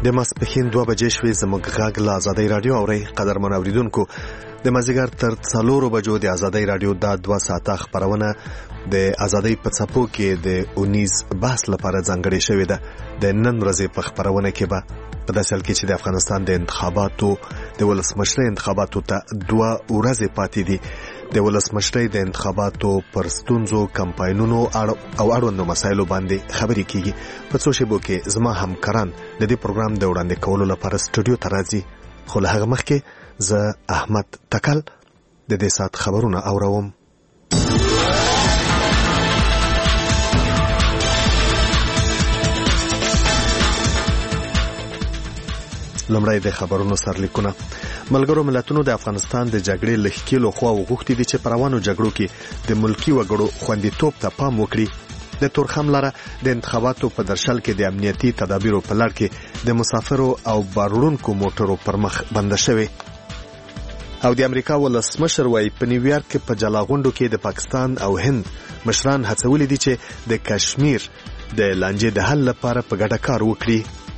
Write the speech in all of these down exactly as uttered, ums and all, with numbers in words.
د ماسپښین دوه بجې شوې. زموږ غږ له ازادۍ رادیو اورئ. قدرمن اوریدونکو، د مازدیګر تر څلورو بجو د ازادۍ رادیو دا دوه ساعته خپرونه د ازادۍ په څپو کې د اونیز بحث لپاره ځانګړې شوې ده. د نن ورځې په خپرونه کې به په داسې حال کې چې د افغانستان د انتخاباتو د ولسمشرۍ انتخاباتو ته دوه ورځې پاتې دي، د ولسمشرۍ د انتخاباتو پر ستونزو، کمپاینونو او اړوندو مسایلو باندې خبرې کیږي. په څو شیبو کې زما همکاران د دې پروګرام د وړاندې کولو لپاره سټوډیو ته راځي، خو له هغه مخکې زه احمد تکل د دې سات خبرونه اوروم. لمړی د خبرونو سرلیکونه. ملګرو ملتونو د افغانستان د جګړې له ښکېلو خواوو غوښتي دي چې په روانو جګړو کې د ملکي وګړو خوندیتوب ته پام وکړي. د تورخم لاره د انتخاباتو په درشل کې د امنیتي تدابیرو په لړ کې د مسافرو او باروړونکو موټرو پر مخ بنده شوې. او د امریکا ولسمشر وايي په نیویارک کې په جلاغونډو کې د پاکستان او هند مشران هڅولي دي چې د کشمیر د لانجې د حل لپاره په ګډه کار وکړي.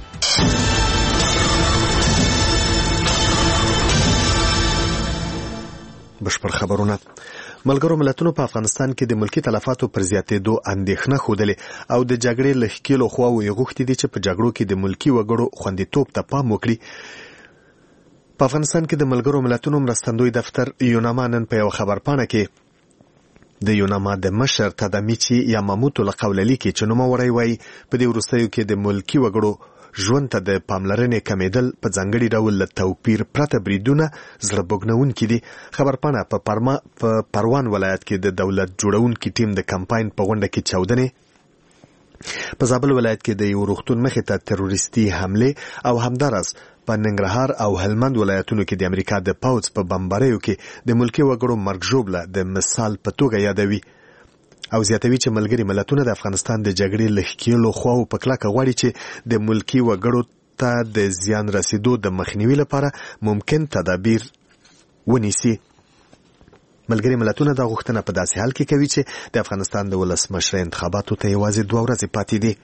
بشپړ خبرونه. ملګرو ملتونو په افغانستان کې د ملکی تلفاتو پر زیاتېدو اندېښنه ښودلې او د جګړې له ښکېلو خواوو یې غوښتي دي چې په جګړو کې د ملکی وګړو خوندیتوب ته پام وکړي. په افغانستان کې د ملګرو ملتونو مرستندوی دفتر یوناما نن په یو خبرپاڼه کې د یوناما د مشر تدامیچی یاماموتو له قوله لیکي چې نوموړی وایي په دې وروستیو کې د ملکی وګړو ژوند ته د پاملرنې کمیدل په ځانګړي ډول له توپیر پرته بریدونه زړه بوږنونکي دي. خبرپاڼه په پرما په پروان ولایت کې د دولت جوړونکي ټیم د کمپاین په غونډه کې چاودنې، په زابل ولایت کې د یو روغتون مخې ته تروریستي حمله او همدارس په ننګرهار او هلمند ولایتونو کې د امریکا د پوځ په بمباریو کې د ملکی وګړو مرګ ژوبله د مثال په توګه یادوي او زیاتوي چې ملګري ملتونه د افغانستان د جګړې له ښکېلو خواوو په کلکه غواړي چې د ملکی وګړو ته د زیان رسیدو د مخنیوي لپاره ممکن تدابیر ونیسي. ملګري ملتونه دا غوښتنه په داسې حال کې کوي چې د افغانستان د ولسمشرۍ انتخاباتو ته یوازې دوه ورځې پاتې دي.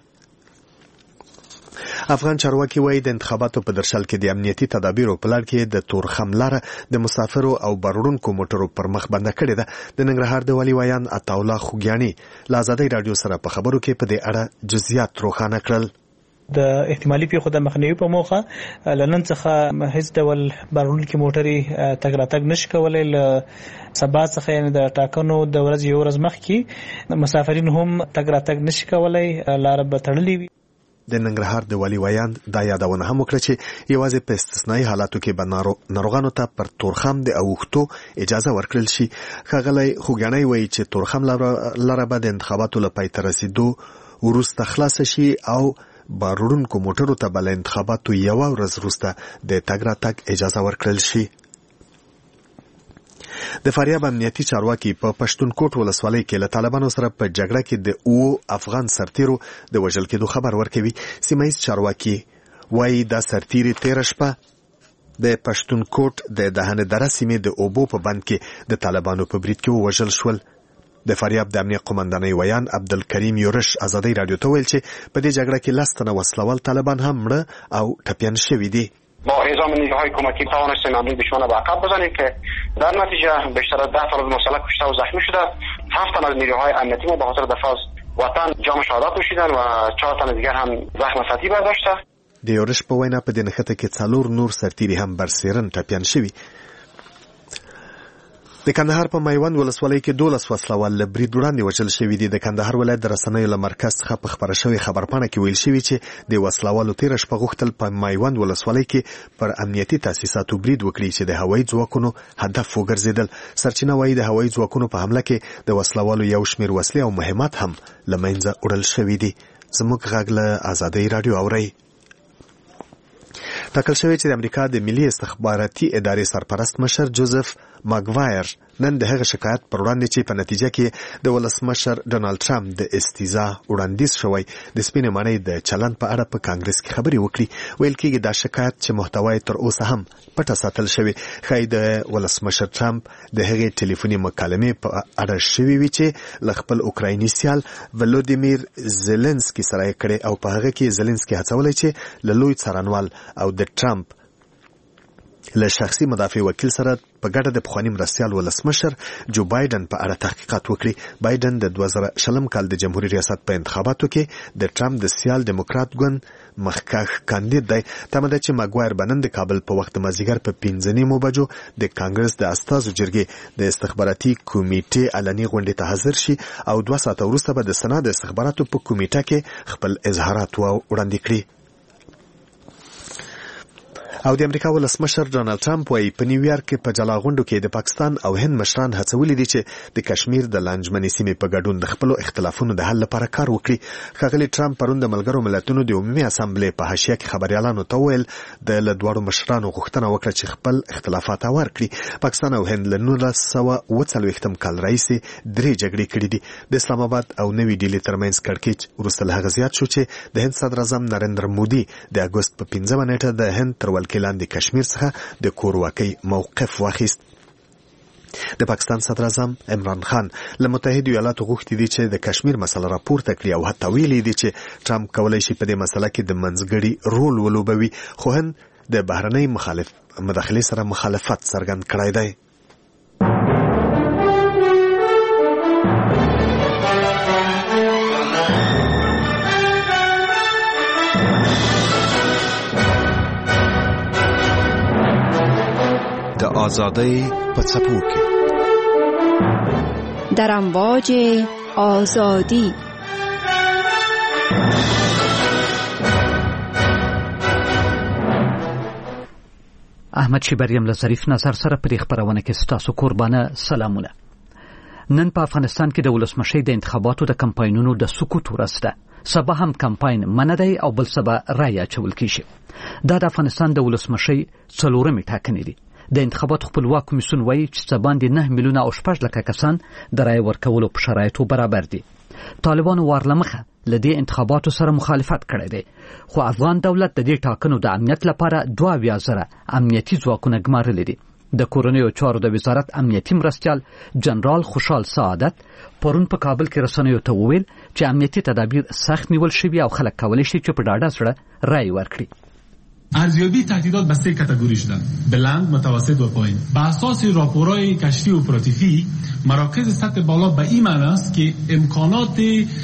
افغان چارواکي وایي د انتخاباتو په درشل کې د امنیتي تدابیرو په لړ کې د تورخم لاره د مسافرو او باروړونکو موټرو پر مخ بنده کړې ده. د ننګرهار د والي ویان عطاالله خوګیاني له ازادۍ رادیو سره په خبرو کې په دې اړه جزئیات روښانه کړل. د احتمالي پیښو د مخنیوي په موخه لنن څخه هیڅ ډول باروړونکي موټرې تګ راتګ نشي کولای. له سبا څخه یعنې د ټاکنو د ورځې یو ورځ مخکې مسافرین هم تګ راتګ نشي کولای، لاره به تړلې وي. د ننګرهار د والي ویان دا یادونه هم وکړه چې یوازې په استثنایی حالاتو کې به ناروغانو ته پر تورخم د اوښتو اجازه ورکړل شي. ښاغلی خوګیانی وایي چې تورخم لاره به د انتخاباتو له پای ته رسیدو وروسته خلاصه شي او باروړونکو موټرو ته به له انتخاباتو یوه ورځ وروسته د تګ راتګ اجازه ورکړل شي. د فاریاب امنیتي چارواکي په پښتونکوټ ولسوالۍ کې له طالبانو سره په جګړه کې د اوو افغان سرتیرو د وژل کېدو خبر ورکوي. سیمه ییز چارواکي وایي دا سرتیري تېره شپه د پښتونکوټ د دهنه دره سیمې د اوبو په بند کې د طالبانو په برید کې ووژل شول. د فاریاب د امنیه قومندانۍ ویان عبدالکریم یورش ازادۍ رادیو ته ویل چې په دې جګړه کې لس تنه وسلوال طالبان هم مړه او ټپیان شوي دي. با اعزام نیروهای کمکی توانستیم حمله دشمن به عقب بزنیم که در نتیجه بیشتر از ده فرد مسلح کشته و زخمی شده. هفت تن از نیروهای امنیتی ما به خاطر دفاع از وطن جام شهادت نوشیدن و چهار تن دیگر هم زخم سطحی برداشته. د یورش په وینا په دې نښته کې څلور نور سرتیري هم برسېرن ټپیان شوي. د کندهار په میوند ولسوالۍ کې دولس وسلوال له برید وړاندې وژل شوي دي. د کندهار ولایت د رسنیو له مرکز څخه په خپره شوې خبرپاڼه کې ویل شوي چې د وسلوالو تېره شپه غوښتل په میوند ولسوالۍ کې پر امنیتي تاسیساتو برید وکړي چې د هوایي ځواکونو هدف وګرځېدل. سرچینه وایي د هوایي ځواکونو په حمله کې د وسلوالو یو شمېر وسلې او مهمات هم له منځه وړل شوي دي. زموږ غږ له ازادۍ رادیو اورئ. ټاکل شوی چې د امریکا د ملي استخباراتي ادارې سرپرست مشر جوزف ماګوایر نن د هغه شکایت پر وړاندې چې په نتیجه کې د ولسمشر ډونالد ټرمپ د استیزا وړاندیز شوی د سپینې ماڼۍ د چلند په اړه په کانګرس کې خبرې وکړي. ویل کېږي دا شکایت چې محتوای تر اوسه هم پټه ساتل شوی ښایي د ولسمشر ټرمپ د هغې ټلیفوني مکالمې په اړه شوي وي چې له خپل اوکرایني سیال ولودیمیر زيلنسکي سره یې کړې او په هغه کې زيلنسکي هڅولی چې له لوی څارنوال او د ټرمپ له شخصي مدافع وکیل سره په ګډه د پخواني مرستیال ولسمشر جو بایدن په اړه تحقیقات وکړي. بایدن د دوه زره شلم کال د جمهوریت ریاست په انتخاباتو کې د ټرمپ د سیال دیموکرات ګوند مخکښ کاندید دی. تمه ده چې ماګوایر بنن د کابل په وخت د مازدیګر په پنځه نیمو بجو د کانګرس د استازو جرګې د استخباراتي کمیټې علني غونډې ته حاضر شي او دوه ساعته وروسته به د سنا د استخباراتو په کمیټه کې خپل اظهارات وړاندې کړي. او د امریکا ولسمشر ډونالد ټرمپ وايي په نیویارک کې په جلا غونډو کې د پاکستان او هند مشران هڅولي دي چې د کشمیر د لانجمنې سیمې په ګډون د خپل اختلافونو د حل لپاره کار وکړي. ښاغلي ټرمپ پرون د ملګرو ملتونو د عمومي اسامبلې په حاشیه کې خبريالانو ته وویل د له دواړو مشرانو غوښتنه وکړه چې خپل اختلافات هوار کړي. پاکستان او هند له نولس سوه اوه څلوېښتم کال راهیسې درې جګړې کړې دي. د اسلام آباد او نوې ډیلي ترمنځ کړکېچ وروسته له هغه زیات شو چې د هند صدر اعظم نریندر مودي د اګوست په پنځمه نیټه د هند تر ولکې لاندې کشمیر څخه د کورواکۍ موقف واخیست. د پاکستان صدر اعظم عمران خان له متحده ایالاتو غوښتي دي چې د کشمیر مسله راپورته کړي او حتی ویلي دي چې ټرمپ کولی شي په دې مسله کې د منځګړي رول ولوبوي، خو هند د بهرنۍ مخالف مداخلې سره مخالفت څرګند کړی دی. د آزادۍ په څپو کې در امواج آزادی احمد شیبریم له ظریف نظر سره په خبرونه کې ستاسو قربانه سلامونه. نن په افغانستان کې د ولسمشۍ د انتخاباتو د کمپاینونو د سقوط ورځ ده. سبا هم کمپاین منع دی او بل سبا رای اچول کیږي. دا د افغانستان د ولسمشۍ څلورمې ټاکنې دي. د انتخاباتو خپلواک کمیسیون وایي چې څه باندې نه میلیونه او شپږ لکه کسان د رای ورکولو په شرایطو برابر دي. طالبانو وارلمخه له دې انتخاباتو سره مخالفت کړی دی، خو افغان دولت د دې ټاکنو د امنیت لپاره دوه اویا زره امنیتي ځواکونه ګمارلي دي. د کورنیو چارو د وزارت امنیتي مرستیال جنرال خوشحال سعادت پرون په کابل کې رسنیو ته وویل چې امنیتي تدابیر سخت نیول شوي او خلک کولی شي چې په ډاډه زړه رای ورکړي. ارزیابی تهدیدات به سه کاتگوری شدن: بلند، متوسط و پایین. به اساس راپورهای کشفی و اپراتیفی مراکز سطح بالا به این معنی است که امکانات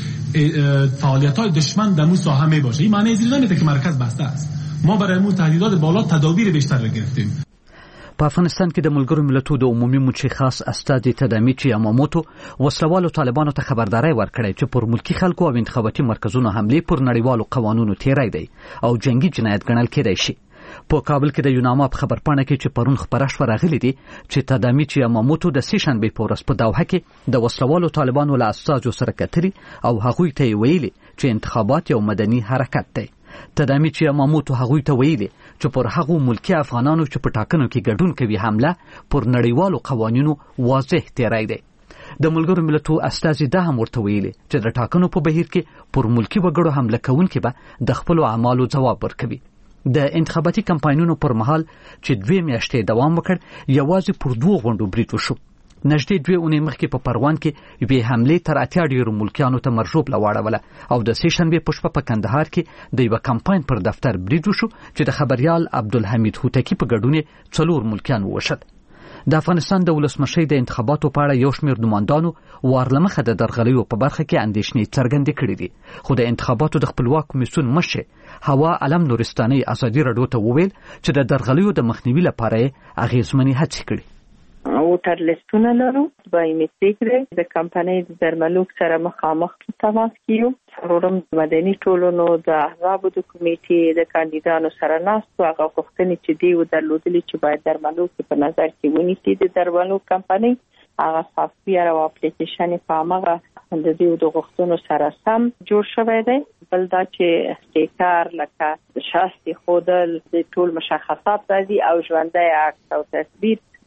فعالیت‌های دشمن در اون ساحه می باشه. این معنی زیر نمیده که مرکز بسته است. ما برای اون تهدیدات بالا تدابیر بیشتر گرفتیم. په افغانستان کې د ملګرو ملتونو د عمومي مچې خاص استازي تدامیچی یاماموتو وسلوالو طالبانو ته خبرداري ورکړې چې پر ملکی خلکو او انتخاباتي مرکزونو حمله پر نړیوالو قوانینو تیری دی او جنگي جنایت ګڼل کېدای شي. په کابل کې د یوناما په خبرپاڼه کې چې پرون خبره شوه راغلي دي چې تدامیچی یاماموتو د سې شنبې په ورځ په دوحه کې د وسلوالو طالبانو له استازو سره کتري او هغوی ته ویلي چې انتخابات یو مدني حرکت دی. تدامیچی یاماموتو هغوی ته ویلي چې پر هغو ملکی افغانانو چې په ټاکنو کې ګډون کوي حمله پر نړیوالو قوانینو واضح تیری دی. د ملګرو ملتونو استازي دا هم ورته ویلي چې د ټاکنو په بهیر کې پر ملکی وګړو حمله کوونکي به د خپل اعمالو جواب ورکوي. د انتخاباتي کمپاینونو پر مهال چې دوه میاشتې دوام وکړ یوازې پر دوه غونډو برید وشو. نږدې دوه اونۍ مخکې په پروان کې یوې حملې تر اتیا ډیرو ملکیانو ته مرژوب لواړوله او د سې شنبې په شپه په کندهار کې د یوه کمپاین پر دفتر برید وشو چې د خبریال عبدالحمید هوتکی په ګډون څلور ملکیان ووژل. د افغانستان د ولسمشۍ د انتخاباتو په اړه یو شمېر نوماندانو وارلمخه د درغلیو په برخه کې اندېښنې څرګندې کړې دي، خو د انتخاباتو د خپلواک کمیسیون مشر هوا علم نورستاني ازادي راډیو ته وویل چې د درغلیو د مخنیوي لپاره یې اغېزمنې هڅې کړې. ووټر لیستونه لرو، بایومټریک دی، د کمپنۍ د درملوک سره مخامخ تماس کیو. څلورم مدني ټولنو د احزابو د کمیټې د کاندیدانو سره ناست هغه غوښتنې چې دی و درلودلې چې باید درملوک په نظر کې ونیسي. د درملوک کمپنۍ هغه سافټویر او اپلیکیشن په هغه د دې د غوښتنو سره سم جوړ شوی دی. بل دا چې استیکر لکه شاستي خودل د ټول مشخصات راځي او ژوندۍ عکس او تصویر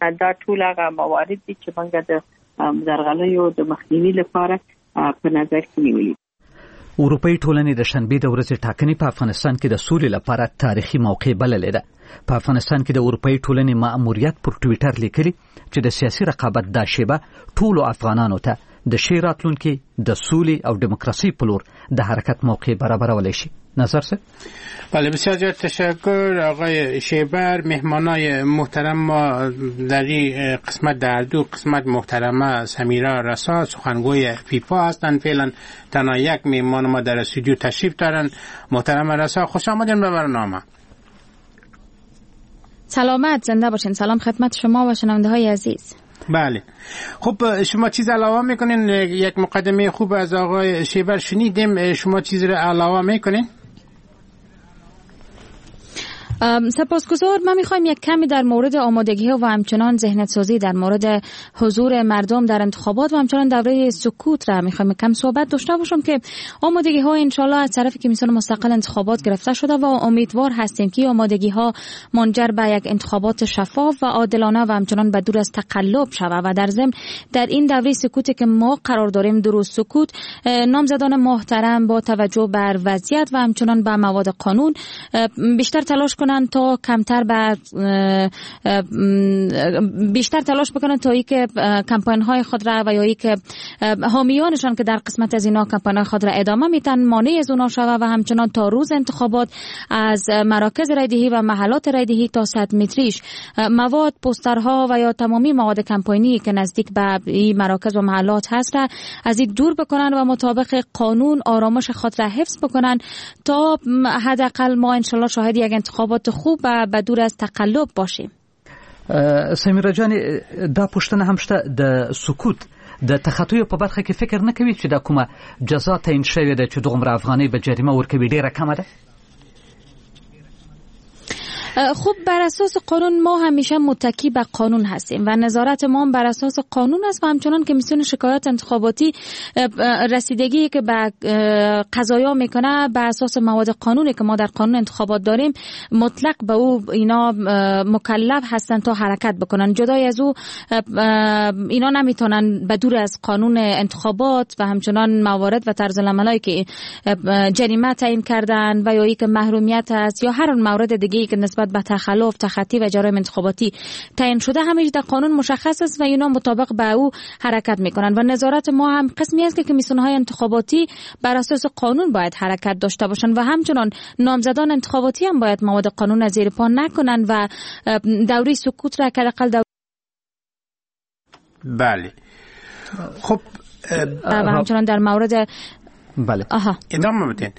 دا ټول هغه موارد دي چې موږ د درغلیو د مخنیوي لپاره په نظر کې نیولي. اروپאי ټولنې د شنبې د ورځې ټاکنې په افغانستان کې د سولې لپاره تاریخي موقع بللې ده. په افغانستان کې د اروپאי ټولنې مأموریت پر ټوئیټر لیکلي چې د سیاسي رقابت دا شیبه ټولو افغانانو ته د شی راتلونکي د سولې او دیموکراسي په لور د حرکت موقع برابرولای شي. نظر سه؟ بله بسیار زیاد تشکر آقای شیبر. مهمانای محترم ما در این قسمت در دو قسمت محترمه سمیرا رسا سخنگوی فیفا هستند. فعلا تنها یک مهمان ما در استودیو تشریف دارن. محترم رسا خوش آمدین به برنامه. سلامت، زنده باشین. سلام خدمت شما و شنونده های عزیز. بله خب شما چیز علاوه میکنین؟ یک مقدمه خوب از آقای شیبر شنیدیم، شما چیز رو علاوه میکنین؟ سپاسگزار. من میخوایم یک کمی در مورد آمادگی ها و همچنان ذهنیت سازی در مورد حضور مردم در انتخابات و همچنان دوره سکوت را میخوایم کم صحبت داشته باشم که آمادگی ها انشالله از طرف کمیسیون مستقل انتخابات گرفته شده و امیدوار هستیم که آمادگی ها منجر به یک انتخابات شفاف و عادلانه و همچنان به دور از تقلب شود و در ضمن در این دوره سکوتی که ما قرار داریم درست سکوت نامزدان محترم با توجه بر وضعیت و همچنان به مواد قانون بیشتر تلاش کنند تا کمتر به بیشتر تلاش بکنن تا ای که کمپاین های خود را و یا ای که حامیانشان که در قسمت از اینا کمپاین های خود را ادامه میتن مانع از اونا شوه و همچنان تا روز انتخابات از مراکز رایدهی و محلات رایدهی تا صد متریش مواد، پوسترها و یا تمامی مواد کمپاینی که نزدیک به این مراکز و محلات هست را از این دور بکنن و مطابق قانون آرامش خود را حفظ بکنن تا حداقل ما انشالله شاهد یک انتخابات خوب و به دور از تقلب باشیم. سمیرا جان، دا پوښتنه هم شته د سکوت د تخطیو په برخه کې فکر نه کوي چې دا کومه جزا تعیین شوې ده چې دومره افغانۍ به جریمه ورکوي ډیره کمه ده؟ خب بر اساس قانون ما همیشه متکی به قانون هستیم و نظارت ما بر اساس قانون است و همچنان کمیسیون شکایات انتخاباتی رسیدگی که به قضایا میکنه بر اساس مواد قانونی که ما در قانون انتخابات داریم مطلق به او اینا مکلف هستن تا حرکت بکنن. جدای از او اینا نمیتونن به دور از قانون انتخابات و همچنان موارد و طرز العملایی که جریمه تعیین کردن و یا ای که محرومیت است یا هر مورد دیگه‌ای که نسبت به تخلف، تخطی و جرایم انتخاباتی تعیین شده همه در قانون مشخص است و اینا مطابق به او حرکت میکنن و نظارت ما هم قسمی است که کمیسیون‌های انتخاباتی بر اساس قانون باید حرکت داشته باشن و همچنان نامزدان انتخاباتی هم باید مواد قانون زیر پا نکنن و دوره سکوت را که حداقل دور... بله خب و همچنان در مورد بله آها ادامه بدین.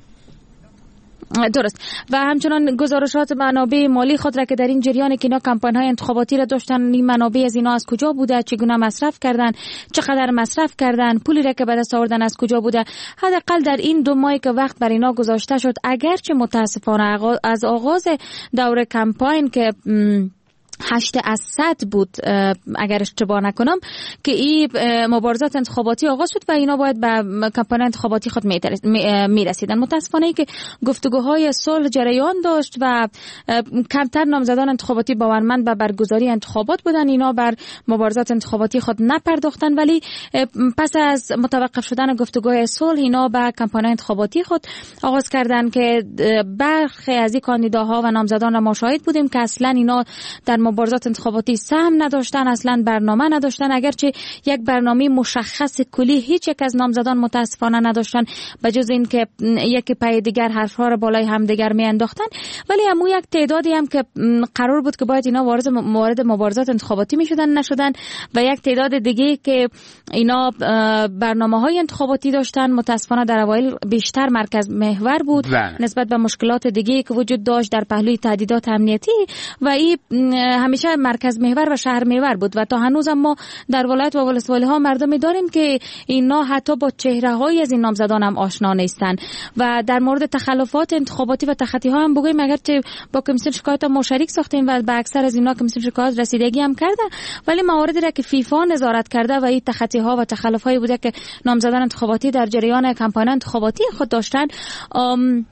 درست. و همچنان گزارشات منابع مالی خود را که در این جریان که اینا کمپاین های انتخاباتی را داشتن، این منابع از اینا از کجا بوده، چگونه مصرف کردن، چقدر مصرف کردن، پولی را که به دست آوردن از کجا بوده. حداقل در این دو ماهی که وقت بر اینا گذاشته شد، اگرچه متاسفانه از آغاز دوره کمپاین که هشت از صد بود اگر اشتباه نکنم که این مبارزات انتخاباتی آغاز شد و اینا باید به کمپاین انتخاباتی خود میرسیدن. متاسفانه ای که گفتگوهای صلح جریان داشت و کمتر نامزدان انتخاباتی باورمند به برگزاری انتخابات بودن، اینا بر مبارزات انتخاباتی خود نپرداختن، ولی پس از متوقف شدن گفتگوهای صلح اینا به کمپاین انتخاباتی خود آغاز کردن که برخی از این کاندیداها و نامزدان ما شاهد بودیم که اصلا اینا در مبارزات انتخاباتی سهم نداشتن، اصلا برنامه نداشتن، اگرچه یک برنامه مشخص کلی هیچ یک از نامزدان متاسفانه نداشتن به جز این که یکی پای دیگر حرفها را بالای همدیگر می انداختن، ولی همون یک تعدادی هم که قرار بود که باید اینا وارد وارد مبارزات انتخاباتی می شدن نشدن و یک تعداد دیگه که اینا برنامه‌های انتخاباتی داشتن متاسفانه در اوایل بیشتر مرکز محور بود نسبت به مشکلات دیگه که وجود داشت در پهلوی تهدیدات امنیتی و این همیشه مرکز محور و شهر محور بود و تا هنوز ما در ولایت و ولسوالی ها مردمی داریم که اینا حتی با چهره های از این نامزدان هم آشنا نیستن و در مورد تخلفات انتخاباتی و تخطی ها هم بگویم اگرچه با کمیسیون شکایات ما شریک ساختیم و به اکثر از اینا کمیسیون شکایات رسیدگی هم کرده، ولی مواردی را که فیفا نظارت کرده و این تخطی ها و تخلف هایی بوده که نامزدان انتخاباتی در جریان کمپاین انتخاباتی خود داشتن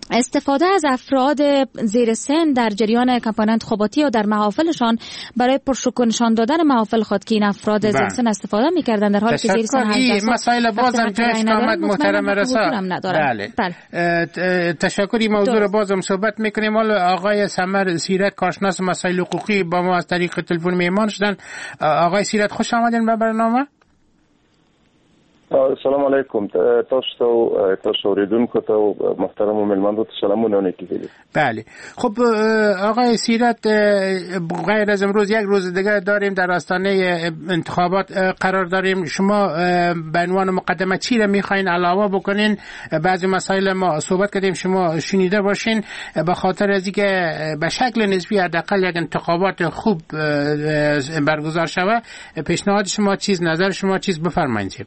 استفاده از افراد زیر سن در جریان کمپاین انتخاباتی و در محافلشان برای پرشکوه نشان دادن محافل خود که این افراد زیر سن استفاده می‌کردند، در حالی که زیر سن هجده سال مسائل بازم جاش آمد محترم رسا. بله. بله. تشکری موضوع رو بازم صحبت میکنیم. حالا آقای سمر سیرت کارشناس مسائل حقوقی با ما از طریق تلفن میهمان شدن. آقای سیرت خوش آمدین به برنامه. السلام علیکم. تاسو تاسو اوریدونکو ته محترم و ملمندو ته سلامونه نیکیږي. بله. خب آقای سیرت، غیر از امروز یک روز دیگه داریم در آستانه انتخابات قرار داریم. شما به عنوان مقدمه چی را میخواین علاوه بکنین؟ بعضی مسائل ما صحبت کردیم، شما شنیده باشین. به خاطر از اینکه به شکل نسبی حداقل یک انتخابات خوب برگزار شود، پیشنهاد شما چیز، نظر شما چیز بفرمایید.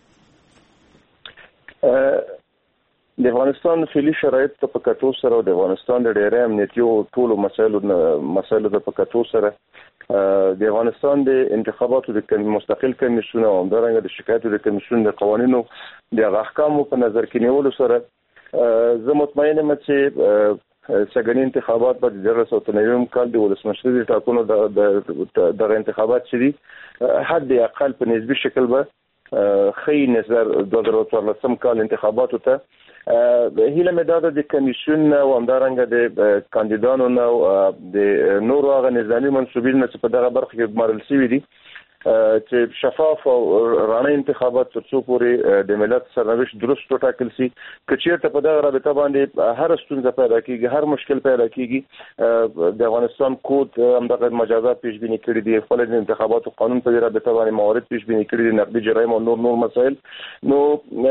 د افغانستان فعلي شرایط ته په کتو سره او د افغانستان د ډېرې امنیتي او ټولو مسایلو مسایلو ته په کتو سره د افغانستان د انتخاباتو د مستقل کمیسیون او همدارنګه د شکایتو د کمیسیون د قوانینو د احکامو په نظر کې نیولو سره زه مطمئن یم چې سګنی انتخابات په دغه سوت نویم کال د ولسمشري ټاکنو د انتخابات شری حد اقل په نسبی شکل به خی نظر دوه زره څوارلسم کال انتخاباتو ته هیله مې دا ده د کمیسیون او همدارنګه د کاندیدانو نو د نورو هغه نظامی منسوبین چې په دغه برخه کې ګمارل شوي دي چې شفاف او رڼا انتخابات تر څو پورې د ملت سرنوشت درست وټاکل شي. که چیرته په دغه رابطه باندې هر ستونزه پیدا کیږي، هر مشکل پیدا کیږي، د افغانستان کود همدغه مجازات پیش بینی کړی دي، خپل د انتخاباتو قانون په رابطه باندې موارد پیش بینی کړی دي، نقدي جرایم او نور نور مسایل. نو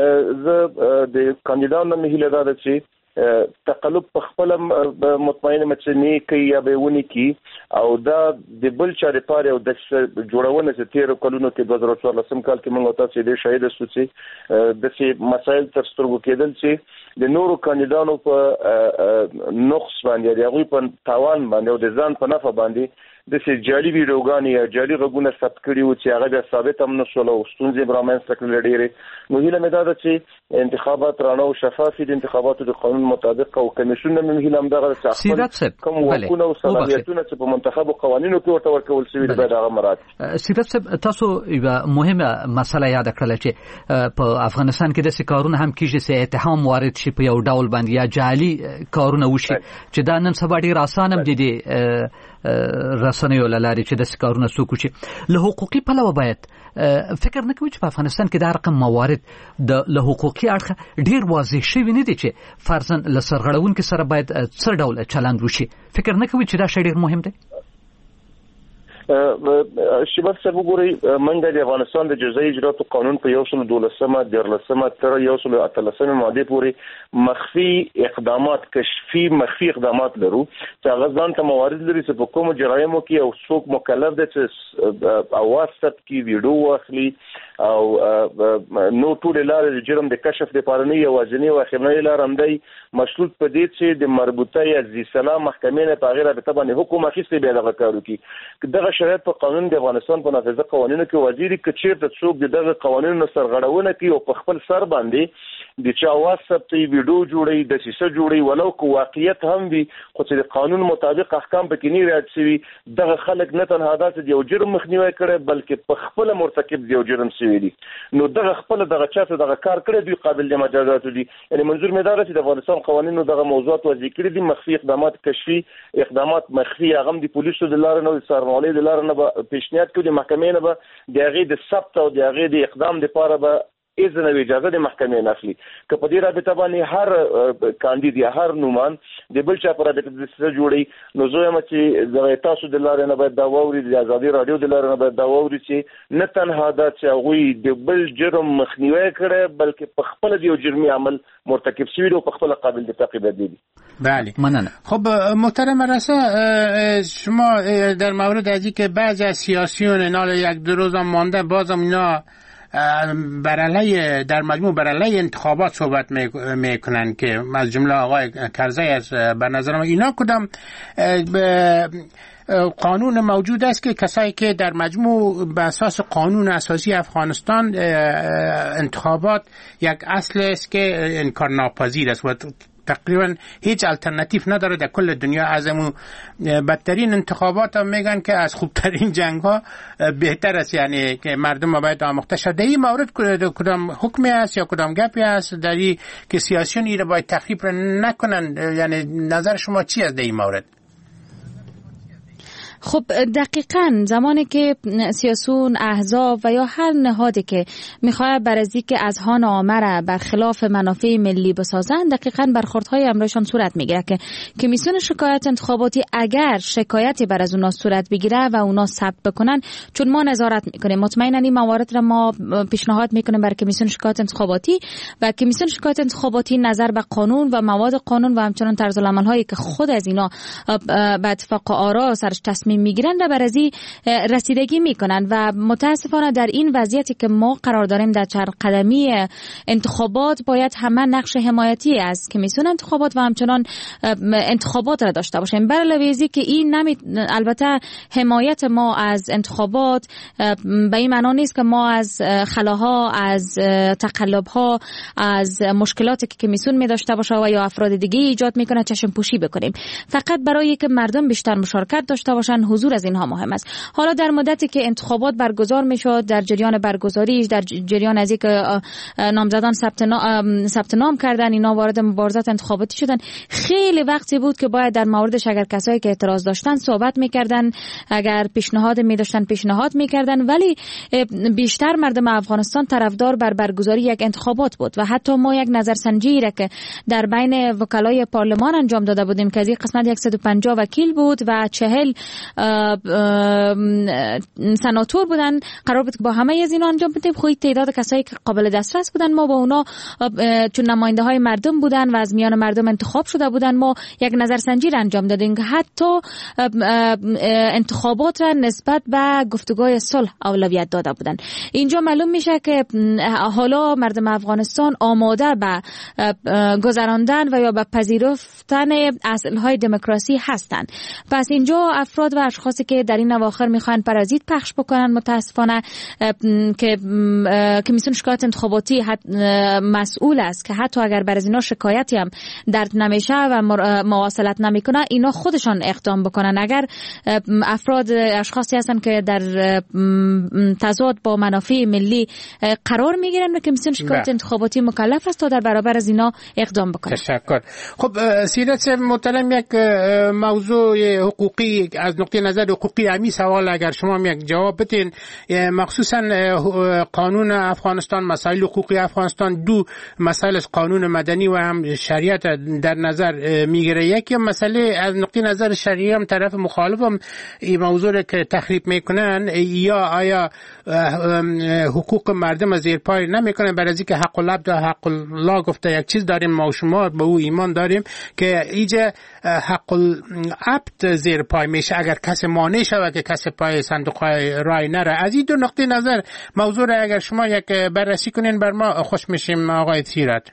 زه د کاندیدانو نه هیله ده چې تقلب په خپل مطمئن مچنی کوي یا به ونی کی او دا د بل چا لپاره او د جوړونه چې تیر کلونو کې دوه زره څوارلسم کال کې موږ تاسو د شاهد شو چې د څه مسایل تر سترګو کېدل چې د نورو کاندیدانو په نقص باندې د هغوی په تاوان باندې او د ځان په نفع باندې د سې جالي ویډیوګانې یا جالي غږونه ثبت کړي او چې هغه بیا ثابت هم نشول او ستونزې برامنځته کړل ډېرې. نو هیله مې دا ده چې انتخابات رڼا او شفاف دي، انتخاباتو د قانون مطابق او کمیسیون هم هیله هم دغه چې کوم واکونه او صلاحیتونه چې په منتخبو قوانینو کې ورته ورکول شوي دي باید هغه مراعات شي. سیرت صاحب، تاسو یوه مهمه مسله یاد کړله چې په افغانستان کې داسې کارونه هم کېږي چې اتهام وارد شي په یو ډول باندې یا جعلي کارونه وشي چې دا نن سبا ډېر اسانه هم دي رسنیو له لارې چې داسې کارونه څوک وشي. له حقوقي پلوه باید فکر نه کوي چې په افغانستان کې دا رقم موارد د له حقوقي اړخه ډېر واضح شوي نه دي چې فرضاً له سرغړونکي سره باید څه ډول چلند وشي؟ فکر نه کوي چې دا شی ډېر مهم دی؟ شباب صاحب وګورئ، موږ د افغانستان د جزایي اجراتو قانون په یو سل دولسمه دیارلسمه تر یو سل اتلسمه ماده پورې مخفي اقدامات، کشفي مخفي اقدامات لرو چې هغه ځان ته موارد لري چې په کومو جرایمو کې او څوک مکلف دی چې اواز ثبت کړي، ویډیو واخلي او نو ټول لارې د جرم د کشف لپاره نه یوازینی او اخرنۍ لار هم دی مشروط په دې چې د مربوطه یا ذی صلاح محکمې نه په هغې رابطه باندې حکم اخیستی بیا دغه کار وکړي. دغه شرایط په قانون د افغانستان په نافذه قوانینو کې واضح دي. که چېرته څوک د دغه قوانینو نه سرغړونه کوي او په خپل سر باندې د چا اواز ثبتوي، ویډیو جوړوي، دسیسه جوړوي، ولو که واقعیت هم وي خو چې د قانون مطابق احکام پکې نه رعایت شوي، دغه خلک نه تنها دا چې د یو جرم مخنیوی کړی بلکې په خپله مرتکب د یو جرم شوي دي. نو دغه خپله دغه چا ته دغه کار کړی دوی قابل د مجازاتو دي. یعنې منظور مې دا ده چې د افغانستان قوانینو دغه موضوعات واضح کړي دي. مخفي اقدامات، کشفي اقدامات مخفي، هغه هم د پولیسو د لارې نه او د څارنوالۍ د لارې نه به پیشنهاد کړي، د محکمې نه به د هغې د ثبت او د هغې د اقدام دپاره به اذن او اجازه د محکمې نه اخلي. که په دې رابطه باندې هر کاندید یا هر نومان د بل چا په رابطه دسیسه جوړوي، نو زه وایم چې دغه تاسو د لارې نه باید دا واوري، د ازادي راډیو د لارې نه باید دا واوري چې نه تنها دا چې هغوی د بل جرم مخنیوی کړی بلکې په خپله د یو جرمي عمل مرتکب شوي دي او په خپله قابل د تعقیب دي. بله، مننه. خب محترم رسا، شما در مورد از اینکه بعضی از سیاسیون اینا یک دو روز هم مانده بازم اینا بر علیه در مجموع بر علیه انتخابات صحبت میکنن که از جمله آقای کرزی است، به نظرم اینا کدام قانون موجود است که کسایی که در مجموع به اساس قانون اساسی افغانستان انتخابات یک اصل است که انکار ناپذیر است و تقریبا هیچ الटरनेटिव نداره در کل دنیا. از اون بدترین انتخابات هم میگن که از خوبترین جنگ ها بهتر است، یعنی که مردم باید آموخته شد. در این مورد کدام حکمی است یا کدام گپی است در این که سیاسیون این باید تخریب نکنن؟ یعنی نظر شما چی است در این مورد؟ خب دقیقاً زمانی که سیاسون، احزاب و یا هر نهادی که میخواد بر از اینکه اذهان عامه را برخلاف منافع ملی بسازن، دقیقاً برخوردهای امرشان صورت میگیره که کمیسیون شکایت انتخاباتی اگر شکایتی بر از اونا صورت بگیره و اونا ثبت بکنن، چون ما نظارت میکنیم، مطمئنا این موارد را ما پیشنهاد میکنیم برای کمیسیون شکایت انتخاباتی و کمیسیون شکایت انتخاباتی نظر به قانون و مواد قانون و همچنان طرز العمل هایی که خود از اینا به اتفاق آرا سرش تصمیم میگیرن و بر ازی رسیدگی میکنن. و متاسفانه در این وضعیتی که ما قرار داریم در چرخقدمی انتخابات، باید همه نقش حمایتی از کمیسیون انتخابات و همچنان انتخابات را داشته باشیم. بر علاوه ازی که این نمی... البته حمایت ما از انتخابات به این معنا نیست که ما از خلاها، از تقلبها، از مشکلاتی که کمیسیون می داشته باشه و یا افراد دیگه ایجاد میکنه چشم پوشی بکنیم. فقط برای که مردم بیشتر مشارکت داشته باشن، حضور از اینها مهم است. حالا در مدتی که انتخابات برگزار میشد، در جریان برگزاریش، در جریان از اینکه نامزدان ثبت نام ثبت نام کردن، اینا وارد مبارزات انتخاباتی شدن، خیلی وقتی بود که باید در موردش اگر کسایی که اعتراض داشتن صحبت میکردن، اگر پیشنهاد میداشتن پیشنهاد میکردن، ولی بیشتر مردم افغانستان طرفدار بر برگزاری یک انتخابات بود. و حتی ما یک نظرسنجی را که در بین وکلای پارلمان انجام داده بودیم که از این قسمت صد و پنجاه وکیل بود و چهل سناتور بودن، قرار بود که با همه از اینا انجام بدیم. خود تعداد کسایی که قابل دسترس بودن ما با اونا، چون نماینده های مردم بودن و از میان مردم انتخاب شده بودن، ما یک نظرسنجی را انجام دادیم که حتی انتخابات را نسبت به گفتگوهای صلح اولویت داده بودن. اینجا معلوم میشه که حالا مردم افغانستان آماده به گذراندن و یا به پذیرفتن اصلهای دموکراسی هستند. پس اینجا افراد و اشخاصی که در این اواخر میخوان پرازیت پخش بکنن، متاسفانه که کمیسیون شکایت انتخاباتی مسئول است که حتی اگر بر از اینا شکایتی هم درد نمیشه و مواصلت نمیکنه، اینا خودشان اقدام بکنن. اگر افراد اشخاصی هستن که در تضاد با منافع ملی قرار میگیرن و کمیسیون شکایت انتخاباتی مکلف است تا در برابر از اینا اقدام بکنه. تشکر. خب سیادت محترم، یک موضوع حقوقی از نقطه نظر حقوقی امی سوال اگر شما یک جواب بدین، مخصوصا قانون افغانستان، مسائل حقوقی افغانستان، دو مسائل از قانون مدنی و هم شریعت در نظر میگیره. یکی مسئله از نقطه نظر شریعه هم طرف مخالفم این موضوع که تخریب میکنن یا آیا حقوق مردم از زیر پای نمیکنن، برای اینکه حق العبد و حق الله گفته یک چیز داریم ما و شما به او ایمان داریم که ایجا حق العبد زیر پای میشه اگر کسی مانع شود که کسی پای صندوق رای نره. از این دو نقطه نظر موضوع را اگر شما یک بررسی کنین بر ما خوش میشیم آقای سیرت.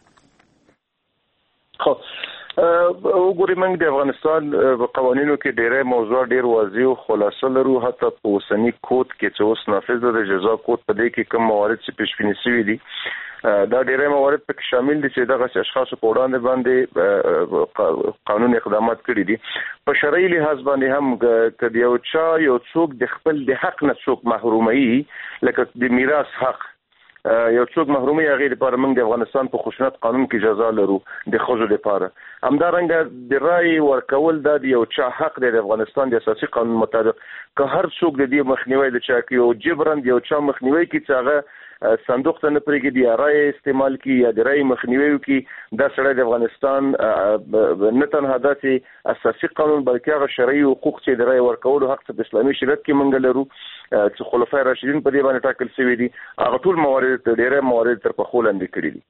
خب وګورئ، موږ د افغانستان په قوانینو کې ډېرې موضوع ډېر واضح او خلاصه لرو. حتی په اوسني کود کې چې اوس نافذ ده د جزا کود، په دې کې کوم موارد چې پیشبیني شوي دي دا ډېرې موارد پکې شامل دي چې دغه اشخاصو په وړاندې باندې قانون اقدامات کړي دي. په شرعي لحاظ باندې هم که د یو چا یو څوک د خپل د حق نه څوک محروموي، لکه د میراث حق یو څوک محرومي هغه لپاره موږ د افغانستان په خشونت قانون کې جزا لرو د ښځو لپاره. همدارنګه د رای ورکول دا د یو چا حق دی د افغانستان د اساسي قانون مطابق، که هر څوک د دې مخنیوي د چا کې او جبرن د یو چا مخنیوي کې چې هغه صندوق ته نه پرېږدي د رای استعمال کی یا د رای مخنیوي کی، دا سره د افغانستان نه تنها داسې اساسي قانون بلکې هغه شرعي حقوق چې د رای ورکولو حق په اسلامي شریعت کې موږ لرو چې خلفای راشدین په دې باندې ټاکل شوی دي، هغه ټول موارد ډېر موارد تر پخو لاندې کړي دي.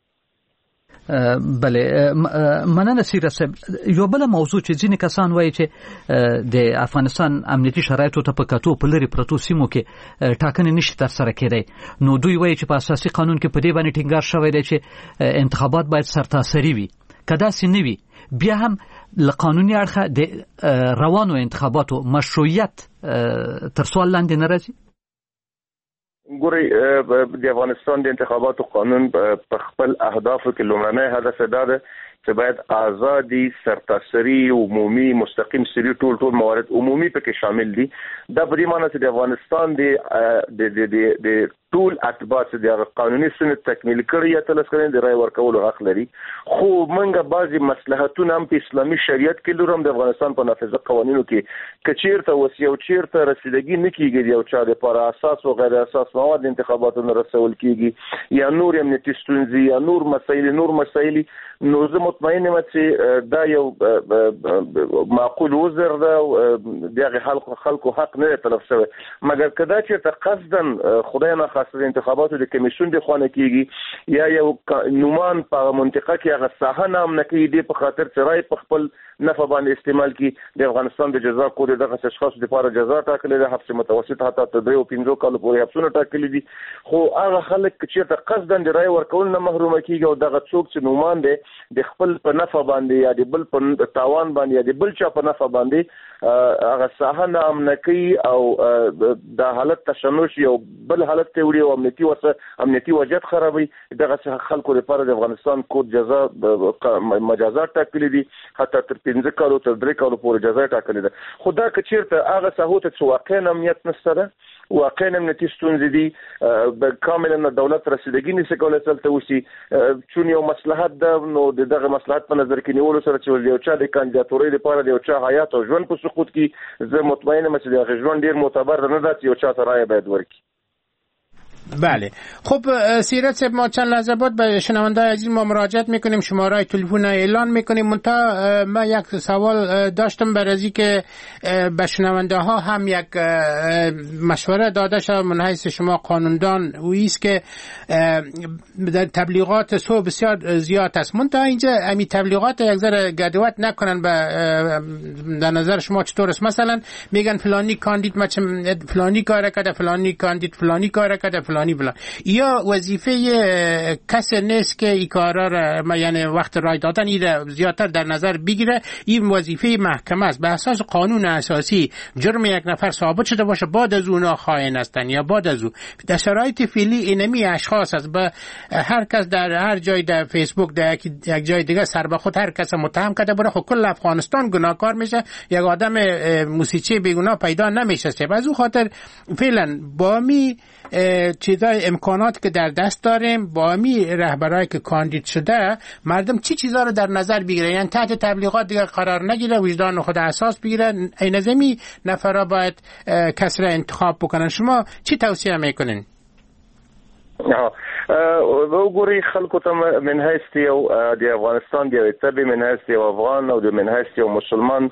بله، مننه سیره صاحب. یو بل موضوع چې ځینې کسان وایي چې د افغانستان امنیتي شرایطو ته په کتو په لرې پرتو سیمو کې ټاکنې نشي ترسره کېدی، نو دوی وایي چې په اساسي قانون کې په دې باندې ټینګار شوی دی چې انتخابات باید سرتاسري وي. که داسې نه وي، بیا هم له قانوني اړخه د روانو انتخاباتو مشروعیت تر سوال لاندې نه راځي. ګورئ، د افغانستان د انتخاباتو قانون په خپل اهدافو کې لومړنی هدف دا ده چې باید آزادي سرتاسري عمومي مستقیم سری ټول ټول موارد عمومي پکې شامل دي. دا په دې معنی چې د افغانستان د د د د ټول اتباع چې د قانوني سند تکمیل کړي یا تلس کړي د رای ورکولو حق لري. خو منګه بعضي مصلحتونه هم په اسلامي شریعت کې لرم د افغانستان په نافذه قوانینو کې کچیرته وسی او چیرته رسیدګي نه کیږي او چا د پر اساس او غیر اساس مواد انتخاباتو نه رسول کیږي یا نور امنیتي ستونزې یا نور مسایل نور مسایل نو زه مطمئن یم چې دا یو معقول وزر ده دغه خلکو خلکو حق نه تلف شوی مګر کدا چې قصدن خدای نه خاصه انتخاباتو د کمیسیون د خوانه کیږي یا یو نومان په منطقه کې هغه ساحه نام نه کیږي په خاطر چې رای په خپل نفع باندې استعمال کی د افغانستان د جزا کود دغه اشخاص لپاره جزا ټاکلې ده حبس متوسط حتی تر درې او پنځه کال پورې حبسونه ټاکلې دي. خو هغه خلک چې قصدن د رای ورکول نه محروم کیږي او دغه څوک چې نومان دي د خپل په نفع باندې یا د بل په تاوان باندې یا د بل چا په نفع باندې هغه ساحه نام نه کوي او د حالت تشنج یو بل حالت ته وړي او امنیتي وسه امنیتي وضعیت خرابوي. دغه خلکو لپاره د افغانستان کود جزا مجازات ټاکلې دي حتی تر پنځه کالو تر درې کالو پورې جزا ټاکلې ده. خو دا که چیرته هغه ساحو ته چې واقعا امنیت نشته ده واقعا امنیتي ستونزې دي کاملا دولت رسیدګي نشي کولای څلته وشي چون یو مصلحت ده نو دغه مصلحت په نظر کې نیولو سره چې یو چا د کاندیداتورۍ لپاره د یو چا حیات او ژوند په سقوط کې زه مطمئن یم چې د ژوند ډیر معتبر نه ده چې یو چا ته رای باید ورکړي. بله خب سیرت صاحب ما چند لحظه بعد به شنونده عزیز ما مراجعت میکنیم شماره تلفن اعلان میکنیم منتها من یک سوال داشتم برای که به شنونده ها هم یک مشوره داده شد من حیث شما قانوندان و ایست که در تبلیغات سو بسیار زیاد است منتها اینجا امی تبلیغات یک ذره گدوت نکنن به در نظر شما چطور است مثلا میگن فلانی کاندید فلانی کار کرده فلانی کاندید فلانی کار کرده فلانی فلان یا وظیفه کسی نیست که این کارا را یعنی وقت رای دادن این زیادتر در نظر بگیره این وظیفه محکمه است به اساس قانون اساسی جرم یک نفر ثابت شده باشه بعد از اونها خائن هستن یا بعد از او در شرایط فعلی اینمی اشخاص است به هر کس در هر جای در فیسبوک در یک جای دیگه سر به خود هر کس متهم کرده بره خب کل افغانستان گناهکار میشه یک آدم موسیقی بیگناه پیدا نمیشه از اون خاطر فعلا با می چیزای امکانات که در دست داریم با می رهبرایی که کاندید شده مردم چی چیزا رو در نظر بگیره یعنی تحت تبلیغات دیگه قرار نگیره وجدان خود اساس بگیره این نظمی نفرا باید کس را انتخاب بکنن شما چی توصیه میکنین؟ وګورئ خلکو ته من حیث یو د افغانستان د تبع من حیث یو افغان او د من حیث یو مسلمان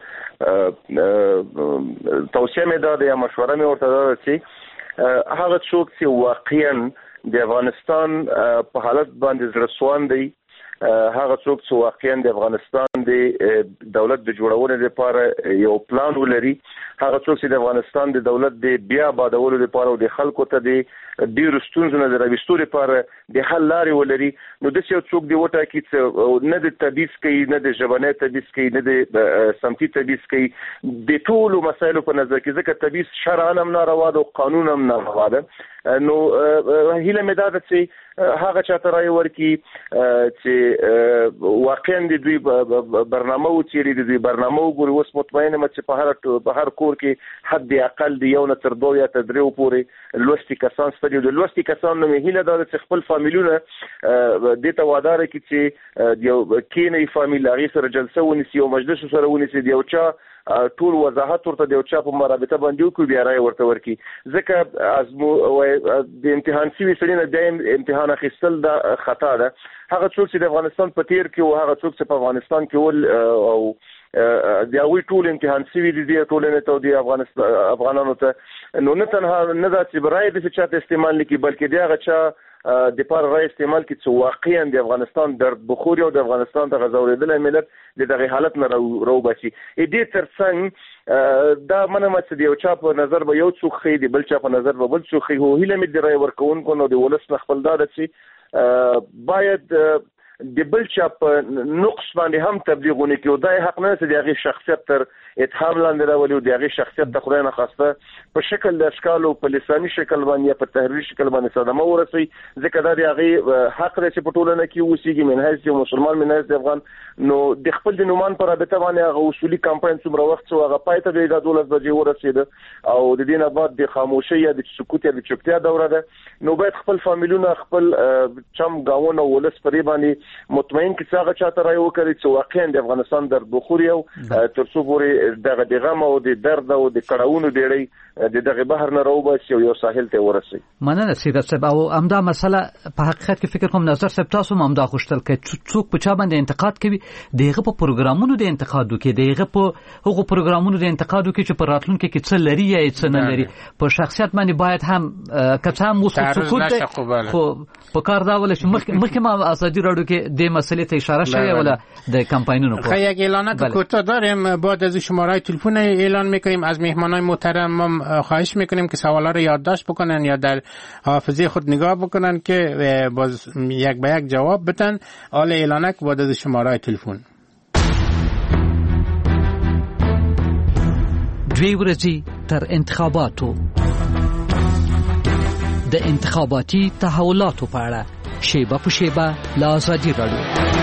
توصیه مې ده یا مشوره مې ورته ده چې هغه څوک چې واقعا د افغانستان په حالت باندې زړه سوان دی هغه څوک چې واقعا د افغانستان د دولت د جوړولو لپاره یو پلان ولري هغه څوک چې د افغانستان د دولت د بیا آبادولو لپاره او د خلکو ته د ډیرو ستونزو نه د راوستلو لپاره د حل لارې ولري نو داسې یو څوک دی وټاکي چې نه د تبعیض کوي نه د ژبني تبعیض کوي نه د سمتي تبعیض کوي د ټولو مسایلو په نظر کې ځکه تبعیض شرعاً هم ناروا ده او قانون هم ناروا ده نو هیله مې دا ده چې هغه چاته رای ورکړي چې واقعا د دوی برنامه وڅېړي د دوی برنامه وګوري اوس مطمئن یم چې په هر په هر کور کې حد اقل د یو نه تر دوه یا تر درېو پورې لوستي کسان شته د لوستي کسان نه مې هیله ده چې خپل فامیلونه دې ته واداره کړي چې یو کینې فامیل هغې سره جلسه ونیسي یو مجلس سره ونیسي د یو چا ټول وضاحت ورته د یو چا په مرابطه باندې وکړي بیا رای ورته ورکړي ځکه ازمو د امتحان سوي سړي نه دایم امتحان اخیستل دا خطا ده هغه څوک چې د افغانستان په تیر کې او هغه څوک چې په افغانستان کې ول او د هغوی ټول امتحان سوي دي د ټولنې ته او د افغانستان افغانانو ته نو نه تنها نه دا چې رای داسې چاته استعمال نه کړي بلکې د هغه چا د پاره رای استعمال کی چې واقعا د افغانستان درد بخوري او د افغانستان د غزورېدل ملت د دغه حالت نه راو باسي دې ترڅنګ دا منم چې د یو چا په نظر به یو څوک خي دی بل چا په نظر به بل څوک خي هو هیله مې د رای ورکوونکو نو د ولس خپل داد چې باید د بل چا په نقص باندې هم تبلیغونه کوي. دا حق نه چې دغه شخصیت تر اتهام لاندې راولي او دغه شخصیت ته خدای نه خواسته په شکل د اشکال او په لساني شکل باندې په تحریری شکل باندې صدمه ورسي. ځکه دا دغه حق دی چې په ټولنه کې اوسېږي منهج یو مسلمان منهج د افغان نو د خپل د نومان پر رابطه باندې هغه اصولي کمپاین څومره وخت څو هغه پای ته د دولت بجې ورسېده او د دې نه بعد د خاموشي یا د سکوت یا د چوپتیا دوره ده. نو باید خپل فامیلونه خپل چم گاونه ولس پرې باندې مطمئن کې څنګه چاته راي وکړي چې واقعا د افغانستان در بخوري او تر څو پورې دغه د غم او د درد او د کړهونو ډېری د دغه بهر نه راوباسي او یو ساحل ته ورسي. مننه سیدت صاحب. او امدا مسله په حقیقت کې فکر کوم نظر صاحب تاسو هم امدا خوشتل کې څوک په چا باندې انتقاد کوي دغه په پروګرامونو د انتقاد وکړي دغه په هغه پروګرامونو د انتقاد وکړي چې په راتلونکو کې څه لري یا څه نه لري. په شخصیت باندې باید هم کڅ هم وسوسه خو په کار دا ول چې مخکې ما ازادي رادیو کې د مسلې ته اشاره شوی ولا د کمپاینونو په خیلی یک اعلانات کوتاه داریم. بعد از شماره تلفن اعلان میکنیم. از مهمانای محترم خواهش میکنیم که سوالا رو یادداشت بکنن یا در حافظه خود نگاه بکنن که باز یک به یک جواب بدن. حال اعلانک بعد از شماره تلفن. دوی ورځې تر انتخاباتو د انتخاباتي تحولاتو په اړه شیبه په شیبه له آزادی رادیو.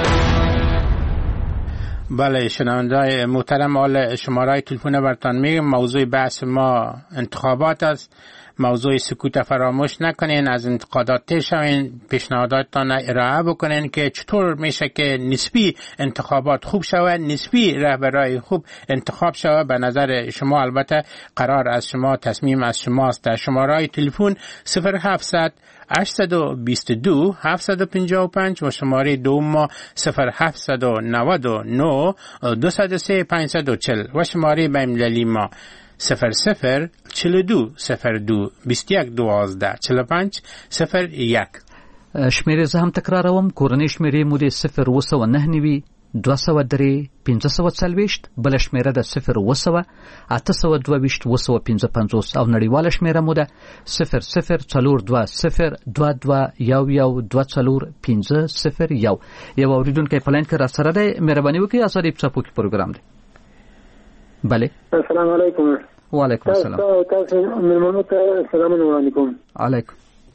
بله شنونده‌های محترم، حال شماره تلفن برتان میگم. موضوع بحث ما انتخابات است. موضوع سکوت فراموش نکنین، از انتقادات تی شوین، پیشنهاداتتان ارائه بکنین که چطور میشه که نسبی انتخابات خوب شود، نسبی رهبرای خوب انتخاب شود. به نظر شما البته قرار از شما، تصمیم از شماست. در شماره تلفن صفر هفتصد هشتصد و بیست و دو هفتصد و پنجاه و پنج و شماره دوم صفر هفتصد و نود و نه دویست و سه پانصد و چهل و شماره بین‌المللی ما صفر صفر چهل و دو صفر دو بیست و یک دوازده چهل و پنج صفر یک. شمیره زه هم تکراروم. کورنۍ شمیره مو د صفر اوه سوه نهه نوي دوه سوه درې پنځه سوه څلوېښت، بله شمیره د صفر اوه سوه اته سوه دوه ویشت اوه سوه پنځه پنځوس او نړیواله شمیره مو ده صفر صفر څلور دوه صفر دوه دوه یو یو دوه څلور پنځه صفر یو. یو اوریدونکی په لاین کې راسره دی. مهرباني وکړئ ازادي په څپو کې پروګرام دی. بله السلام علیکم. وعلیکم السلام. تاسو مېلمنو ته سلامونه وړاندې کوم. علیکم.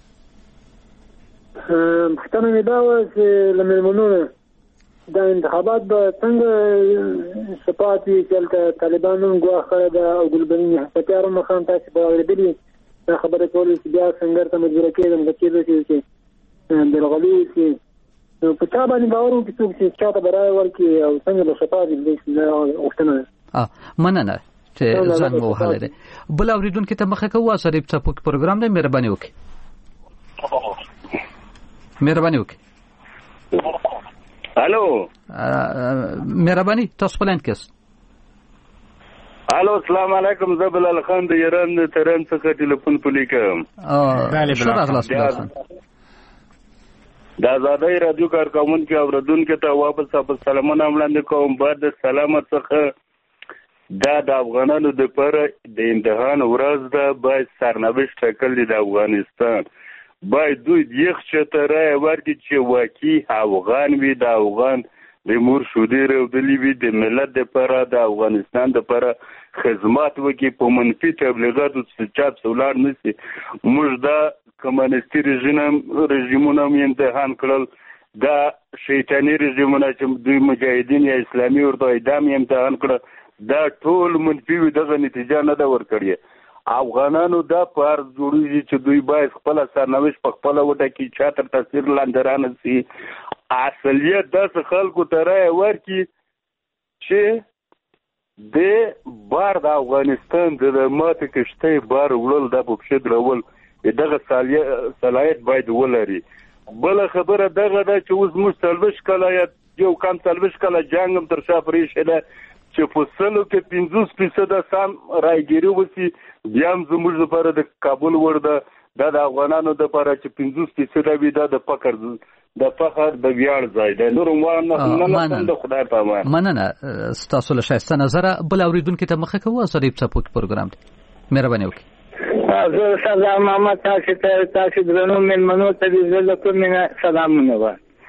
پوښتنه مې دا وه چې له مېلمنو د انتخابات به څنګه صفات وي چې هلته طالبانو هم ګواښ کړی ده او ګلبدین حسپتیار هم مخام تاسې به اورېدلي دا خبره کولې چې بیا سنګر ته مجبوره کېدم که کېدای شي چې بېرغلي وشي. نو په چا باندې باور وکړي څوک چې چا ته به رایه ورکړي او څنګه به صفات وي غوښتنه ده. مننه چې ځان مو وهلی دی. بل اورېدونکي ته مخه کوو. ازادي په څپو کې پروګرام دی. مهرباني وکړئ مهرباني وکړئ. الو مهرباني تاسو په لاین کې یاست. الو السلام علیکم. زه بلال خان د ایران تهران څخه ټلیفون پلی کوم. ښه راغلاست بلال خان. د آزادۍ رادیو کارکوونکو اوریدونکو ته واپس واپس سلامونه وړاندې کوم. بعد د سلامت څخه دا د افغانانو دپاره د امتحان ورځ ده. باید سرنوشت ټاکل دی د افغانستان. باید دوی یخ چته رایه ورکړي چې واقعي افغان وي، د افغان د مور شودې راودلي وي، د ملت دپاره د افغانستان دپاره خدمات وکړي. په منفي تبلیغاتو چاپ ولاړ نه شي. موږ دا کمونیستي رژیمونه هم امتحان کړل، دا شیطاني رژیمونه چې دوی مجاهدین یا اسلامي اردو دا هم امتحان کړل. دا ټول منفي وي، دغه نتیجه نه ده ورکړې. افغانانو دا فرض جوړیږي چې دوی باید خپله سرنوشت په خپله وټاکي، چا تر تاثیر لاندې رانه سي. اصلیت داسې خلکو ته رایه ورکړي چې د بار د افغانستان د ماتې کښتۍ بار وړل دا په پښې درول دغه صلاحیت باید ولري. بله خبره دغه ده چې اوس موږ څلوېښت کاله یا یو کم څلوېښت کاله جنګ هم تر شا پرېښی ده چې په سلو کې پنځوس فیصده سم رایګیري وسي. بیا هم زموږ لپاره د کابل وړ ده. دا د افغانانو دپاره چې پنځوس فیصده وي دا د فخر د فخر د ویاړ ځای دی. نور نه د خدای په امان. مننه ستاسو له ښایسته نظره. بل اورېدونکي ته مخه کوو. ازادي په څپو کې پروګرام دی. مهرباني وکړئ. زه سلام محمد تاسو ته تاسو درنو مېلمنو ته د زړه له کومې نه سلامونه وایم.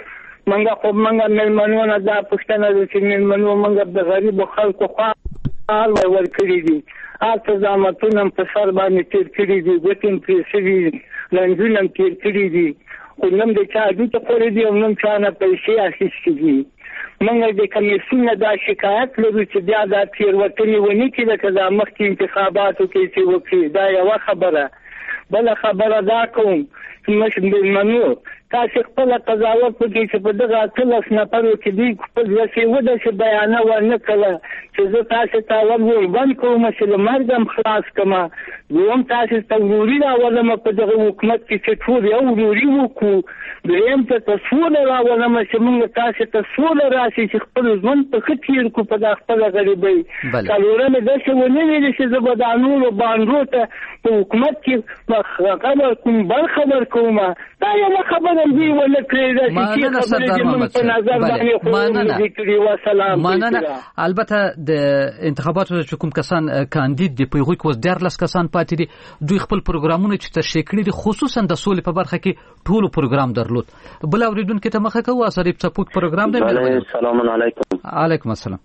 منګه خو منګه مېلمنو دا پښتنه د چې مېلمنو منګه د غریب خلکو خال ورکړي دي اته زامتونه په سر باندې تیر کړي دي ګوتین پرې سړي لنډونه تیر کړي دي خو نن د چا د ته پورې دی نن چا نه پیسې اخیستې دي منګه د کمیسیون دا شکایت لرو چې بیا دا تیروتنې ونی کې د کدا مخکې انتخاباتو کې چې وکړي دا یو خبره بل خبره دا کوم چې مش منو تاسو خپل قضاوت وکړئ چې په دغه اتلس نفرو کې دوی خپل وسې وده چې بیان ونه کړه چې زه تاسو ته ور باندې کوم چې مرګم خلاص کما دوم تاسو ته وروري راولم په دغه حکومت کې چې ټول یو وروري وکړو دریم ته تصور راولم چې موږ تاسو ته سول راشي چې خپل ژوند په خطر کو په خپل غریبۍ څلورم د څه ونی ویل چې زبدانو باندې ته په حکومت کې خبر کوم بل خبر کوم دا یو خبر دی ول کړی چې خبرې موږ په نظر باندې خو ذکرې و سلام مننه. البته د انتخاباتو چې کوم کسان کاندید دی په یوه کې ډېر لاس کسان پاتې دي دوی خپل پروګرامونه چې تشریح کړي دي خصوصا د سولې په برخه کې ټول پروګرام درلود. بل اوریدونکو ته مخه کوو اثرې څپوک پروګرام دی. سلام علیکم. علیکم السلام.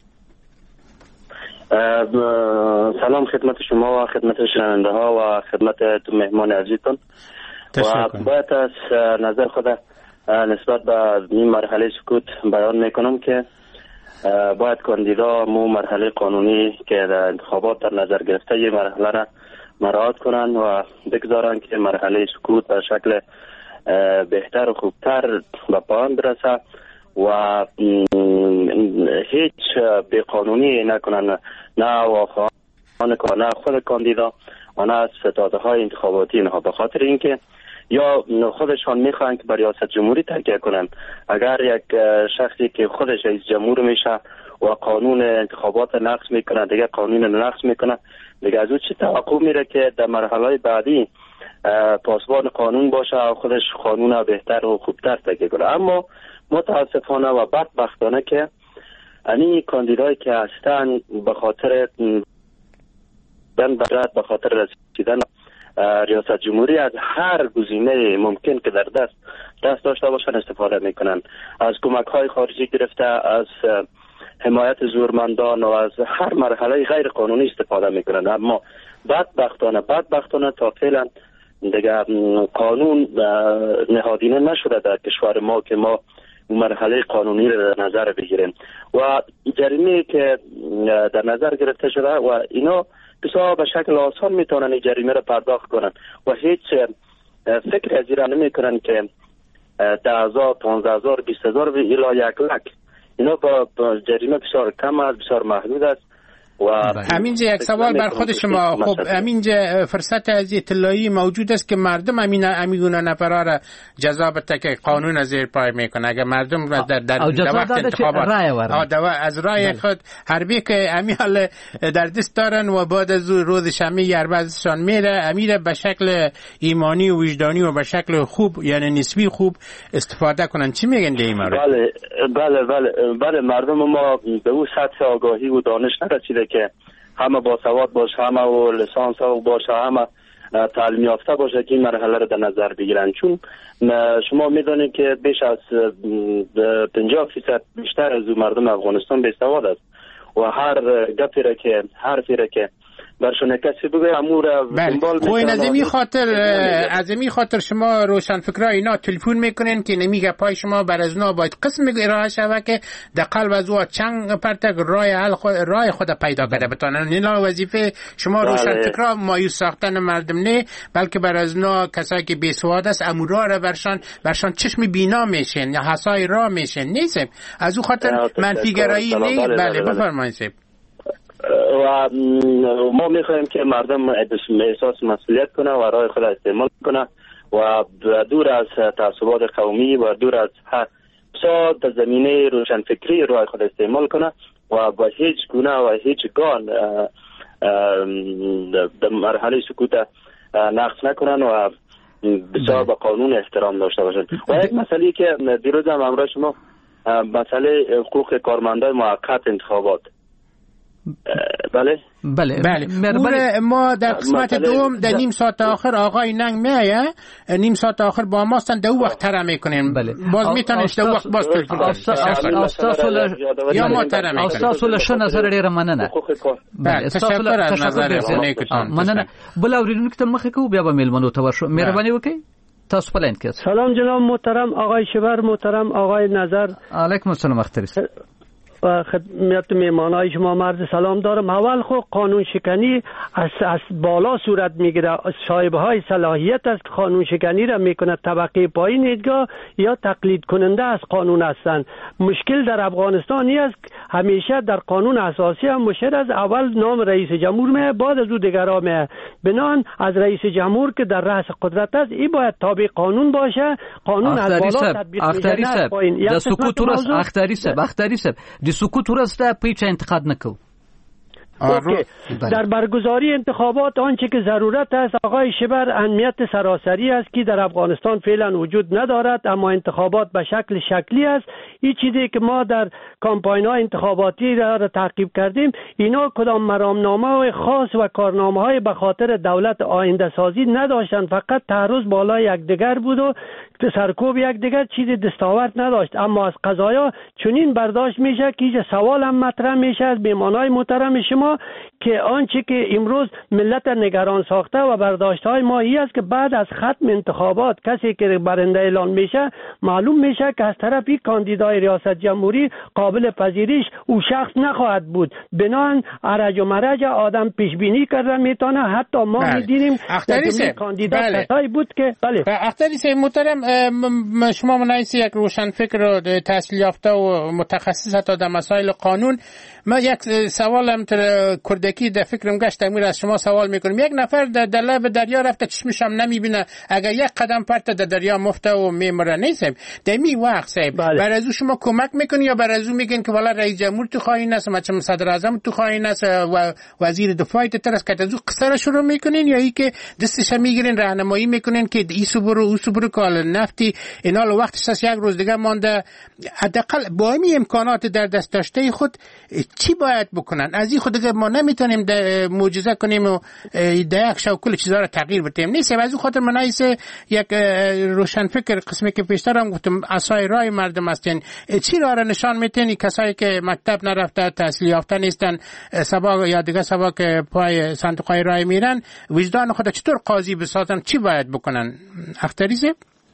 سلام خدمت شما و خدمت شنونده ها و خدمت مهمان عزیزتون. و باید از نظر خود نسبت به این مرحله سکوت بیان میکنم که باید کاندیدا مو مرحله قانونی که در انتخابات در نظر گرفته یه مرحله را مراعات کنند و بگذارند که مرحله سکوت به شکل بهتر و خوبتر به پایان برسه و هیچ بیقانونی نکنند، نه واقعا نه خود کاندیدا و نه از ستاده های انتخاباتی اینها، به خاطر اینکه یا خودشان میخوان که بر ریاست جمهوری تکیه کنن. اگر یک شخصی که خودش رئیس جمهور میشه و قانون انتخابات نقض میکنه، دیگه قانون نقض میکنه، دیگه از او چه توقع میره که در مرحله بعدی پاسبان قانون باشه و خودش قانون بهتر و خوبتر تکیه کنه. اما متاسفانه و بدبختانه که این کاندیدایی که هستن به خاطر به خاطر رسیدن ریاست جمهوری از هر گزینه ممکن که در دست دست داشته باشن استفاده میکنن، از کمک های خارجی گرفته، از حمایت زورمندان و از هر مرحله غیر قانونی استفاده میکنن. اما بدبختانه بدبختانه تا فعلا دیگه قانون نهادینه نشده در کشور ما که ما مرحله قانونی را در نظر بگیریم و جریمه که در نظر گرفته شده و اینا بسیار به شکل آسان میتونن این جریمه را پرداخت کنن و هیچ فکر از ایرا نمی کنن که ده هزار، پانزده هزار، بیست هزار و الی یک لک اینا با جریمه بسیار کم است، بسیار محدود است. و همینجا یک سوال بر خود شما. خب همینجا فرصت از اطلاعی موجود است که مردم همین امیگونه نفرها را جزا بده که قانون از زیر پای میکنه. اگر مردم در در وقت انتخابات از رای خود حربی که امیال در دست دارن و بعد از روز شنبه یربازشان میره امیره به شکل ایمانی و وجدانی و به شکل خوب یعنی نسبی خوب استفاده کنن، چی میگن در این مورد؟ بله بله بله بله مردم ما به اون سطح آگاهی و دانش نرسیده که همه با سواد باشه، همه و لیسانس ها باشه، همه تعلیم یافته باشه که این مرحله رو در نظر بگیرن. چون شما میدونید که بیش از پنجاه فیصد بیشتر از مردم افغانستان بی سواد است و هر گپی را که حرفی را که برشون کسی بگه امور دنبال میکنن. از این خاطر از این خاطر شما روشن فکرای اینا تلفن میکنن که نمیگه پای شما بر از نا باید قسم ارائه شوه که در قلب از او چنگ پرتک رای حل خود رای خود پیدا کرده بتونن. اینا وظیفه شما روشن فکرا مایوس ساختن مردم نه، بلکه بر از نا کسایی که بی سواد است امورا را برشان برشان چشم بینا میشن یا حسای را میشن نیست. از او خاطر منفی گرایی نه. بله بفرمایید. و ما میخوایم که مردم احساس مسئولیت کنه و رای خود استعمال کنه و دور از تعصبات قومی و دور از هر ساد زمینه روشنفکری رای خود استعمال کنه و با هیچ گونه و هیچ گان در مرحله سکوت نقص نکنن و بسیار به قانون احترام داشته باشن. و یک مسئله که دیروز هم امروز شما مسئله حقوق کارمندان موقت انتخابات بله بله بله ما در قسمت دوم در نیم ساعت آخر آقای ننگ میایه نیم ساعت آخر با ما هستن دو وقت تره میکنیم باز میتونید دو وقت باز تلفن یا ما تره میکنیم استاسو له نظر ډیره مننه بله تشکر از نظر خونیکتان مننه بل اوریدونکو ته مخه کو بیا به میلمنو ته ورشو مهرباني وکړئ تاسو په لاین کې سلام جناب محترم آقای شبر محترم آقای نظر علیکم السلام اختری و خدمت میهمانای شما مرد سلام دارم. اول خود قانون شکنی از, از بالا صورت میگیره، صاحب های صلاحیت است قانون شکنی را میکنه، طبقه پایین ایدگاه یا تقلید کننده از قانون هستند. مشکل در افغانستان است همیشه در قانون اساسی هم مشهر از اول نام رئیس جمهور می بعد از او دیگرا می بنان از رئیس جمهور که در رأس قدرت است این باید تابع قانون باشه. قانون از بالا تطبیق میشه نه پایین. د سکوت ورس اختری صاحب اختری صاحب د سکوت ورس ته پیچ انتقاد نکو. در برگزاری انتخابات آنچه که ضرورت است آقای شبر اهمیت سراسری است که در افغانستان فعلا وجود ندارد، اما انتخابات به شکل شکلی است. این چیزی که ما در کمپاین‌های انتخاباتی را, را تعقیب کردیم اینا کدام مرامنامه خاص و کارنامه های به خاطر دولت آینده سازی نداشتند، فقط تعرض بالای یکدیگر بود و سرکوب یکدیگر چیزی دستاورد نداشت. اما از قضایا چنین برداشت میشه که سوال هم مطرح میشه از میهمانای محترم شما که آنچه که امروز ملت نگران ساخته و برداشت‌های ما این است که بعد از ختم انتخابات کسی که برنده اعلان میشه معلوم میشه که از طرفی کاندیدای ریاست جمهوری قابل پذیرش او شخص نخواهد بود. بنابراین ارج و مرج آدم پیش بینی کرده میتونه، حتی ما بله. میدینیم که کاندیدا بله. کسایی بود که بله اختری سه محترم شما منایس یک روشن فکر و تحصیل یافته و متخصص حتی در مسائل قانون، ما یک سوالم تر کردکی در فکرم گشت امیر از شما سوال میکنم. یک نفر در, در لب دریا رفته چشمش هم نمیبینه، اگر یک قدم پرت در دریا مفته و میمره نیستم در می وقت صاحب بله. بر از او شما کمک میکنی یا بر از او میگن که والا رئیس جمهور تو خواهی است، مثلا صدر اعظم تو خواهی است و وزیر دفاع تو ترس که از او قصه را شروع میکنین، یا ای که دستش میگیرین راهنمایی میکنین که ایسو برو اوسو برو کال نفتی اینا وقتش از یک روز دیگه مانده، حداقل با این امکانات در دست داشته خود چی باید بکنن؟ از این خود دیگه ما نمیتونیم معجزه کنیم و در یک شو کل چیزا رو تغییر بدیم. نیست از این خاطر منایس یک روشن فکر قسمی که پیشتر هم گفتم اسای رای مردم هستین، چی را نشان میتین کسایی که مکتب نرفته تحصیل یافته نیستن سبا یا دیگه سبا که پای صندوق رای میرن وجدان خود چطور قاضی بسازن، چی باید بکنن؟ اختریزه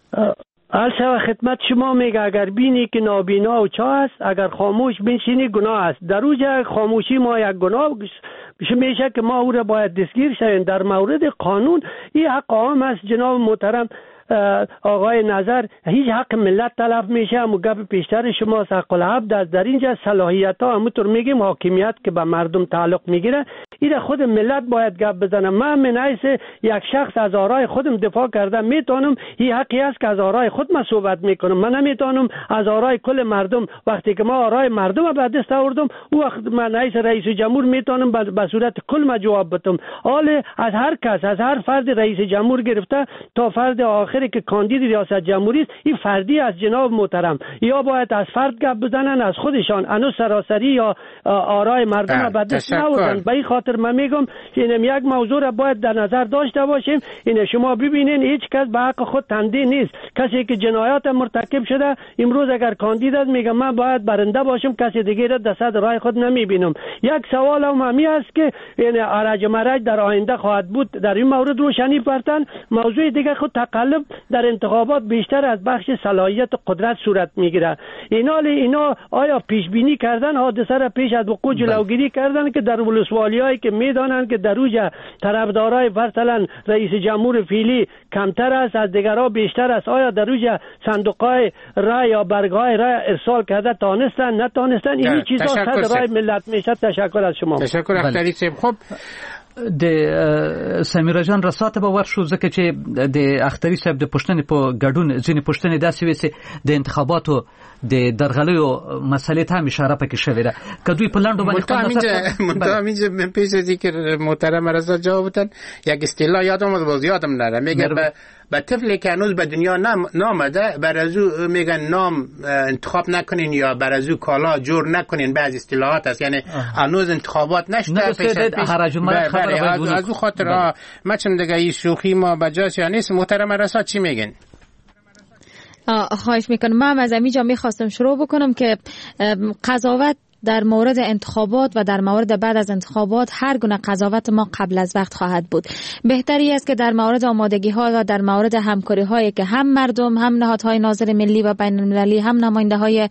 عرض خدمت شما میگه اگر بینی که نابینا و چا است، اگر خاموش بنشینی گناه است. در اوج خاموشی ما یک گناه میشه که ما او را باید دستگیر شویم. در مورد قانون این حق عام است جناب محترم آقای نظر، هیچ حق ملت تلف میشه. اما گپ پیشتر شما حق العبد است. در اینجا صلاحیت ها همونطور میگیم حاکمیت که به مردم تعلق میگیره این خود ملت باید گپ بزنه. من من حیث یک شخص از آرای خودم دفاع کردم میتونم، این حقی است که از آرای خود من صحبت میکنم. من نمیتونم از آرای کل مردم، وقتی که ما آرای مردم به دست آوردم او وقت من حیث رئیس جمهور میتونم به صورت کل ما جواب بدم. حال از هر کس، از هر فرد رئیس جمهور گرفته تا فرد آخری که کاندید ریاست جمهوری است، این فردی از جناب محترم یا باید از فرد گپ بزنن از خودشان، انو سراسری یا آرای مردم به دست نآوردن. به این خاطر من میگم اینم یک موضوع را باید در نظر داشته باشیم. این شما ببینین هیچ کس به حق خود تنده نیست. کسی که جنایات مرتکب شده امروز اگر کاندید است میگه من باید برنده باشم، کسی دیگه را در صدر رای خود نمیبینم. یک سوال هم همی است که یعنی ارج مرج در آینده خواهد بود. در این مورد روشنی فرتن. موضوع دیگه خود تقلب در انتخابات بیشتر از بخش صلاحیت قدرت صورت میگیره. اینا اینا آیا پیش بینی کردن حادثه را پیش از وقوع جلوگیری کردن که در ولسوالیایی که میدانند که در اوج طرفدارای مثلا رئیس جمهور فعلی کمتر است از دیگرها بیشتر است، آیا در اوج صندوق‌های رای یا برگ‌های رای ارسال کرده تانستن نتانستن؟ این چیزا صد رای ملت میشه. تشکر از شما. تشکر اختری صاحب. خب د سمیرا جان رساته به ورشو ځکه چې د اختری صاحب د پښتنې په ګډون ځینې پښتنې داسې وي چې د انتخاباتو د درغلیو مسلې ته هم اشاره پکې شوې ده که دوی په لنډو باندې منتها همینجا پیش از اینکه محترم رضا جواب بدن یک اصطلاح یادم اومد باز یادم نره میگه به و طفلی که هنوز به دنیا نامده بر از او میگن نام انتخاب نکنین یا بر از او کالا جور نکنین. بعض اصطلاحات هست، یعنی هنوز انتخابات نشده. از او خاطر ما چند دیگه این شوخی ما بجاست یا نیست. محترم رسا چی میگن؟ خواهش میکنم. من از اینجا میخواستم شروع بکنم که قضاوت در مورد انتخابات و در مورد بعد از انتخابات هر گونه قضاوت ما قبل از وقت خواهد بود. بهتری است که در مورد آمادگی ها و در مورد همکاری هایی که هم مردم، هم نهادهای ناظر ملی و بین المللی، هم نماینده های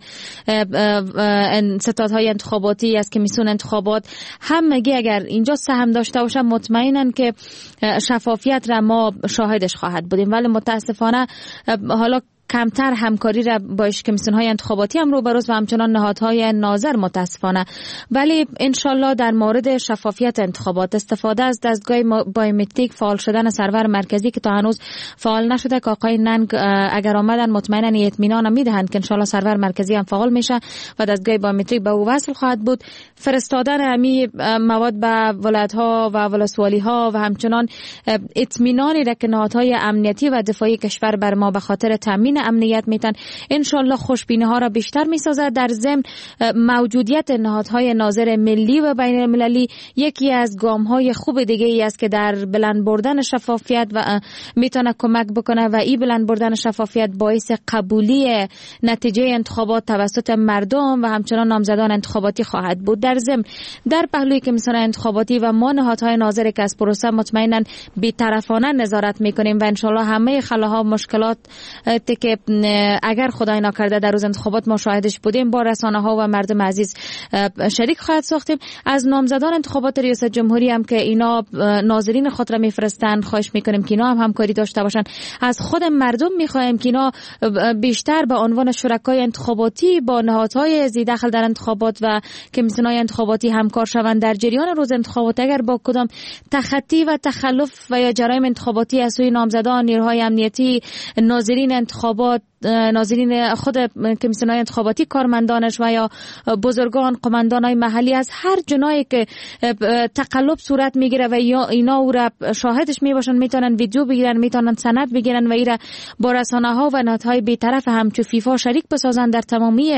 ستادهای انتخاباتی از کمیسیون انتخابات همگی اگر اینجا سهم داشته باشن مطمئنن که شفافیت را ما شاهدش خواهد بودیم. ولی متاسفانه حالا کمتر همکاری را با کمیسیون های انتخاباتی هم روبروست و همچنان نهادهای ناظر متاسفانه. ولی انشالله در مورد شفافیت انتخابات، استفاده از دستگاه بایومتریک، فعال شدن سرور مرکزی که تا هنوز فعال نشده که آقای ننگ اگر آمدن مطمئنا اطمینان میدهند که انشالله سرور مرکزی هم فعال میشه و دستگاه بایومتریک به او وصل خواهد بود. فرستادن امی مواد به ولایت ها و ولسوالی ها و همچنان اطمینانی را که نهادهای امنیتی و دفاعی کشور بر ما به خاطر تامین امنیت میتن انشالله خوشبینی ها را بیشتر میسازد. در ضمن موجودیت نهادهای ناظر ملی و بین المللی یکی از گام های خوب دیگه ای است که در بلند بردن شفافیت و میتونه کمک بکنه و این بلند بردن شفافیت باعث قبولی نتیجه انتخابات توسط مردم و همچنان نامزدان انتخاباتی خواهد بود. در ضمن در پهلوی کمیسیون انتخاباتی و ما نهادهای ناظر که از پروسه مطمئنا بی‌طرفانه نظارت میکنیم و انشالله همه خلاها مشکلات که اگر خدای نکرده در روز انتخابات ما شاهدش بودیم با رسانه ها و مردم عزیز شریک خواهد ساختیم. از نامزدان انتخابات ریاست جمهوری هم که اینا ناظرین خود را میفرستن خواهش میکنیم که اینا هم همکاری داشته باشن. از خود مردم میخوایم که اینا بیشتر به عنوان شرکای انتخاباتی با نهادهای ذی دخل در انتخابات و کمیسیون‌های انتخاباتی همکار شوند در جریان روز انتخابات. اگر با کدام تخطی و تخلف و یا جرایم انتخاباتی از سوی نامزدان، نیروهای امنیتی، ناظرین انتخابات، ناظرین خود کمیسیون‌های انتخاباتی، کارمندانش و یا بزرگان، قماندان‌های محلی از هر جنایی که تقلب صورت میگیره و یا اینا او را شاهدش میباشن میتونن ویدیو بگیرن، میتونن سند بگیرن و ایرا با رسانه‌ها و نهادهای بی‌طرف همچو فیفا شریک بسازن. در تمامی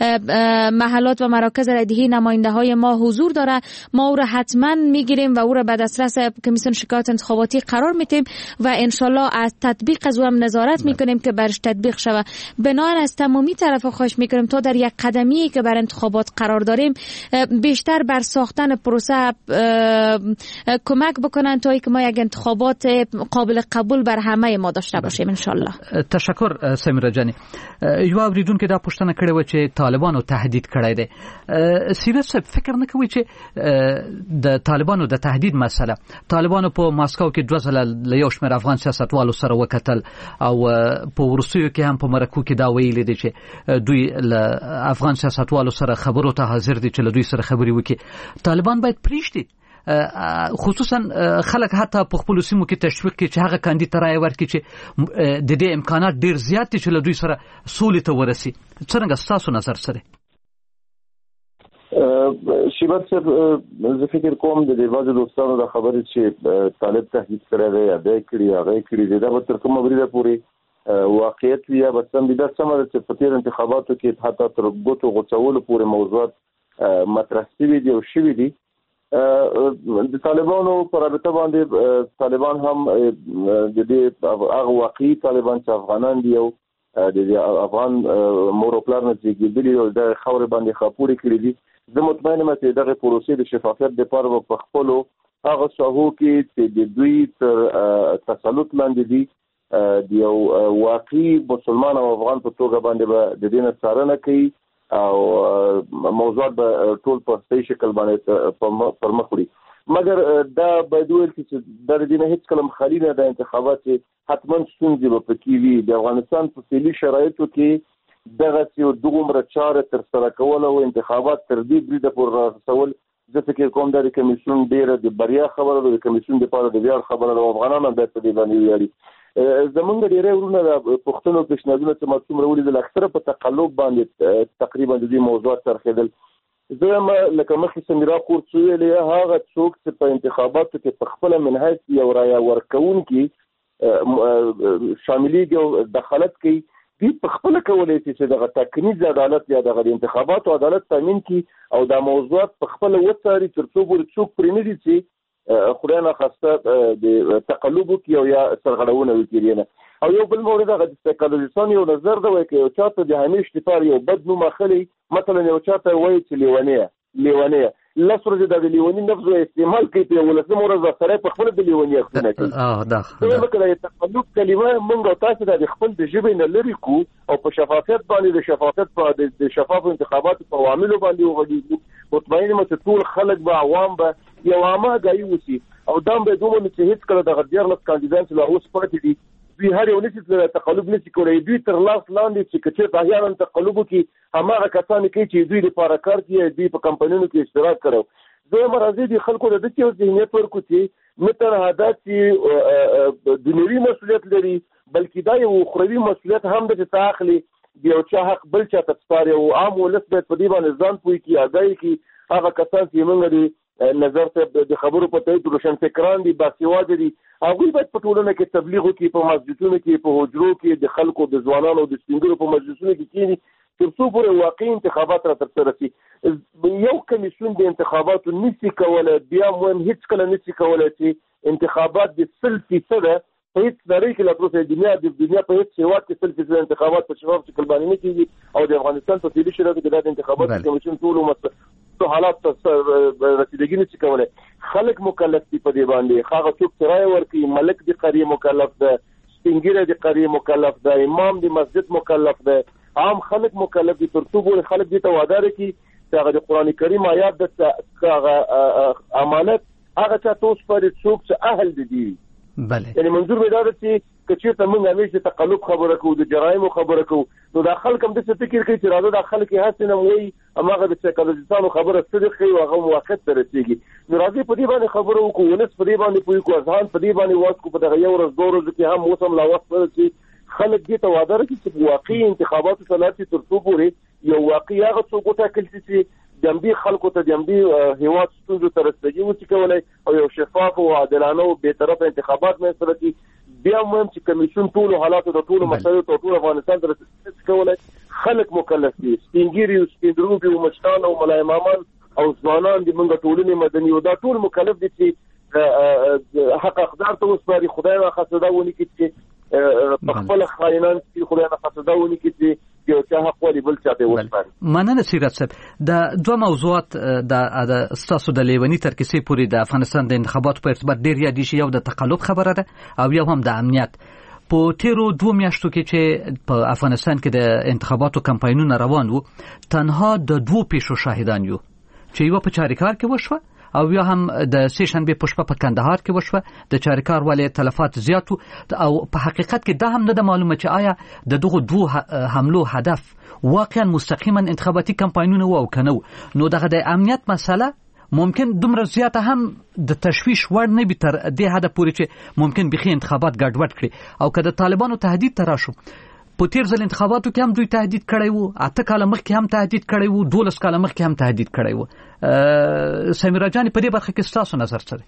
محلات و مراکز ردیهی نماینده‌های ما حضور داره. ما او را حتما میگیریم و او را به دسترس کمیسیون شکایت انتخاباتی قرار میدیم و انشالله از تطبیق از او هم نظارت میکنیم که برش تطبیق شود. بنابراین از تمامی طرف خواهش میکنیم تا در یک قدمی که بر انتخابات قرار داریم بیشتر بر ساختن پروسه کمک بکنن تا اینکه ما یک انتخابات قابل قبول بر همه ما داشته باشیم انشالله. تشکر سمیرا جانی. یو اوریدونکو دا پوښتنه کړې و چې طالبانو تهدید کړی دی. سیرت صاحب فکر نه کوي چې د طالبانو د تهدید مسله طالبانو په ماسکو کې دوه ځله له یو شمېر افغان سیاستوالو سره وکتل او په ورسیو کې هم په مرکو کې دا ویلي دي چې دوی له افغان سیاستوالو سره خبرو ته حاضر دي چې له دوی سره خبرې وکړي. طالبان باید پریږدي خصوصا خلک حتی په خپل سیمو کې تشویق کوي چې هغه کاندید ته رایه ورکړي چې د دې امکانات ډیر زیات دي چې له دوی سره سولې ته ورسي. څنګه ستاسو نظر سره؟ شیبت صاحب زه فکر کوم د دې بعضو دوستانو د خبرې چې طالب تهدید کړی دی یا دی کړي هغه کړي دی دا به تر کومه بریده پورې واقعیت وي یا به سم وي. دا سمه ده چې په تېر انتخاباتو کې حتی تر ګوتو غوڅولو پورې موضوعات مطرح شوي دي او شوي دي. د طالبانو په رابطه باندې طالبان هم د دې هغه واقعي طالبان چې افغانان دي او د افغان مور او پلار نه زیږېدلي او د خاورې باندې خاپورې کړي دي. زه مطمئن یم چې دغه پروسې د شفافیت لپاره په خپلو هغه ساحو کې چې د دوی تر تسلط لاندې دي د یو واقعي مسلمان او افغان په توګه باندې به د دې نه څارنه کوي او موضوعات به ټول په صحیح شکل باندې پر مخ وړي. مګر دا باید وویل چې دا د دې نه هېڅ کله خالي نه ده انتخابات چې حتما ستونزې به پکې وي. د افغانستان په فعلي شرایطو کې دغسې دومره چارې ترسره کول او انتخابات تر دې بریده پورې رارسول زه فکر کوم دا د کمیسیون ډېره د بریا خبره ده، د کمیسیون دپاره د ویاړ خبره ده او افغانان هم باید په دې باندې ویاړي. زمونږ ډېری ورونه د پښتنو پیشنهادونه چې ما څومره ولیدل اکثره په تقلب باندې تقریبا د دې موضوعات څرخېدل. زه یم لکه مخکې سمیرا کورڅ وویلې هغه څوک چې په انتخاباتو کې په خپله من حیث یو رایه ورکوونکي شاملېږي او دخالت کوي، دوی په خپله کولی شي چې دغه ټاکنیز عدالت یا دغه د انتخاباتو عدالت تامین کړي او دا موضوعات په خپله وڅاري تر څو پورې څوک پرې نه دي چې خدای ناخواسته د تقلب وکړي او یا سرغړونه وکړي نه. او یو بل مورد هغه د سایکالوژیستانو یو نظر دی وایي که یو چا ته د همیش لپاره یو بد نوم اخلي، مثلا یو چا ته وایي چې لیونیه لیونیه لس ورځې دا د لیوني نفظ استعمال کوي، په یولسمه ورځ دا سړی په خپله د لیوني اخذونه کوي. دویمه که د تقلب کلمه موږ او تاسو دا د خپل د ژبې نه لرې کړو او په شفافیت باندې د شفافیت په د شفافو انتخاباتو په عواملو باندې وغږېږو، مطمئن یم چې ټول خلک به عوام به یو عامه ګایي وسي او دا به دومره چې هېڅکله دغه دیارلس کاندیدان چې لا اوس پاتې دي دوی هر یو نشي تقلب نشي کولی، دوی تر لاس لاندې چې که چېرته احیانا تقلب وکړي هماغه کسان کوي چې دوی لپاره کار کوي، دوی په کمپنیونو کې اشتراک کړی. دویمه راځي د خلکو د دې یو ذهنیت ورکړو چې نه تنها دا چې دنیوي مسؤلیت لري بلکې دا یو اخروي مسؤلیت هم ده چې ته اخلي د یو چا حق بل چا ته سپاري او عام ولس باید په دې باندې ځان پوه کړي، آګاهي کړي هغه کسان چې موږ د نظر ته د خبرو په تایید روشنفکران دي، باسواده دي، هغوی باید په ټولنه کې تبلیغ وکړي، په مسجدونو کې، په حجرو کې د خلکو د ځوانانو د سپین ږیرو په مجلسونو کې کښېني تر څو پورې واقعي انتخابات را ترسره شي. یو کمیسیون د انتخاباتو نشي کولی، بیا مهم هېڅکله نشي کولی چې انتخابات د سل فیصده په هېڅ نړۍ کې لا تر اوسه دنیا د دنیا په هېڅ هېواد کې سل فیصده انتخابات په شفاف شکل باندې نه کېږي او د افغانستان په طبي شرایطو کې دا د انتخاباتو کمیسیون ټولو حالات ته رسیدګي نشي کولی. خلک مکلف دي په دې باندې، هغه څوک چې رایه ورکوي، ملک د قریې مکلف ده، سپین ږیری د قریې مکلف ده، امام د مسجد مکلف ده، عام خلک مکلف دي تر څو پورې خلک دې ته وعده لري چې هغه د قرآن کریم آیات د هغه امانت هغه چا ته وسپاري څوک چې اهل دي دي. بله یعنی منظور مې دا ده چې که چېرته موږ همیش د تقلب خبره کوو، د جرایمو خبره کوو، نو دا خلک هم داسې فکر کوي چې راځه دا خلک یې هسې نه وایي هماغه د سایکالوجیستانو خبره صدق ښیي او هغه موقت ته رسېږي. نو راځئ په دې باندې خبره وکړو، ولس په دې باندې پوه کړو، اذهان په دې باندې واس کړو، په دغه یو ورځ دوه ورځو کې هم اوس هم لا وخت لري چې خلک دې ته وعده وکړي چې واقعي انتخاباتو ته لاړ شي تر څو پورې یو واقعي هغه څوک وټاکل شي چې جنبي خلکو ته جنبي هېواد ستونزو ته رسېدګي وشي کولی او یو شفاف او عادلانه او بېطرفه انتخابات منځته راشي. بیا مهم چې کمیسیون ټولو حالاتو د ټولو مسایلو ته ټول افغانستان ته رسېدګي کولی، خلک مکلف دي، سپین ږیري او سپین دروبي او مشران او ملا امامان او ځوانان د موږ ټولنې مدني او دا ټول مکلف دي چې حق اقدار ته وسپاري، خدای ناخواسته دا ونه کړي چې په خپله خاینان چې خدای ناخواسته دا ونه کړي چې یو چا حق ولې بل چا ته وسپاري. مننه سیرت صاحب. د دوه موضوعات د ستاسو د لیوني تر کیسې پورې د افغانستان د انتخاباتو په ارتباط ډېر یادې شي، یو د تقلب خبره ده او یو هم د امنیت. په تیرو دوه میاشتو کې چې په افغانستان کې د انتخاباتو کمپاینونه روان وو، تنها د دوو پیښو شاهدان یو چې یوه په چاریکار کې وشوه او یا هم د سه شنبه په شپه په کندهار کې وشوه. د چاریکار ولې تلفات زیات او په حقیقت کې دا هم نه ده معلومه چې آیا د دغه دوه حملو هدف واقعا مستقیما انتخاباتي کمپاینونه و او کنه. نو دغه د امنیت مسله ممکن دومره زیاته هم د تشویش وړ نه وي تر دې حده پورې چې ممکن بخي انتخابات ګډوډ کړي. او که د طالبانو تهدید ته راشو، په تیر ځل انتخاباتو کې هم دوی تهدید کړی وو، اته کاله مخکې هم تهدید کړی وو، دولس کاله مخکې هم تهدید کړی وو. سمیرا جان په دې برخه کې ستاسو نظر څه دی؟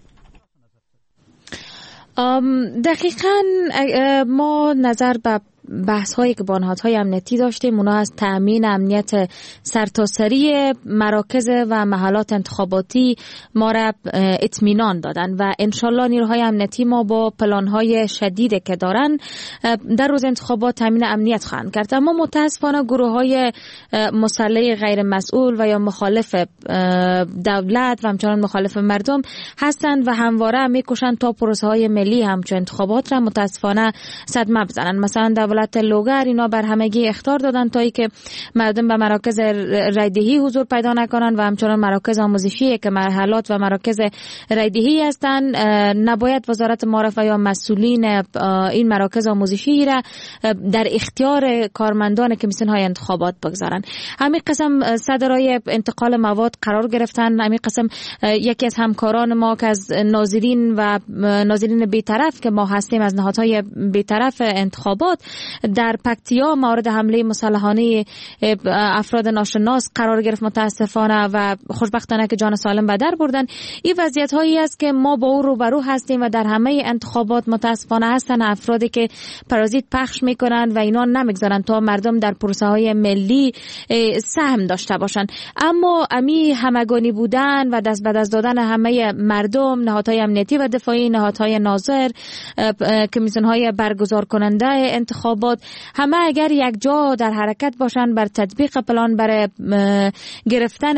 دقیقاً ما نظر به بحث هایی که با نهادهای امنیتی داشتیم اونا از تأمین امنیت سرتاسری مراکز و محلات انتخاباتی ما را اطمینان دادن و انشالله نیروهای امنیتی ما با پلانهای شدیدی که دارن در روز انتخابات تأمین امنیت خواهند کرد. اما متاسفانه گروه های مسلح غیر مسئول و یا مخالف دولت و همچنان مخالف مردم هستند و همواره میکوشند تا پروسه های ملی همچون انتخابات را متاسفانه صدمه بزنن. مثلا دولت لوگر اینا بر همگی اخطار دادن تا ای که مردم به مراکز رایدهی حضور پیدا نکنن و همچنان مراکز آموزشی که مرحلات و مراکز رایدهی هستند نباید وزارت معارف یا مسئولین این مراکز آموزشی را در اختیار کارمندان کمیسیون های انتخابات بگذارن. همین قسم صدرای انتقال مواد قرار گرفتن. همین قسم یکی از همکاران ما که از ناظرین و ناظرین بی‌طرف که ما هستیم از نهادهای بی‌طرف انتخابات در پکتیا مورد حمله مسلحانه افراد ناشناس قرار گرفت متاسفانه و خوشبختانه که جان سالم به در بردن. این وضعیت هایی است که ما با او روبرو هستیم و در همه انتخابات متاسفانه هستن افرادی که پارازیت پخش میکنن و اینا نمیگذارن تا مردم در پروسه های ملی سهم داشته باشن. اما امی همگانی بودن و دست به دست دادن همه مردم، نهادهای امنیتی و دفاعی، نهادهای ناظر، کمیسیون های برگزار کننده انتخابات، همه اگر یک جا در حرکت باشن بر تطبیق پلان برای گرفتن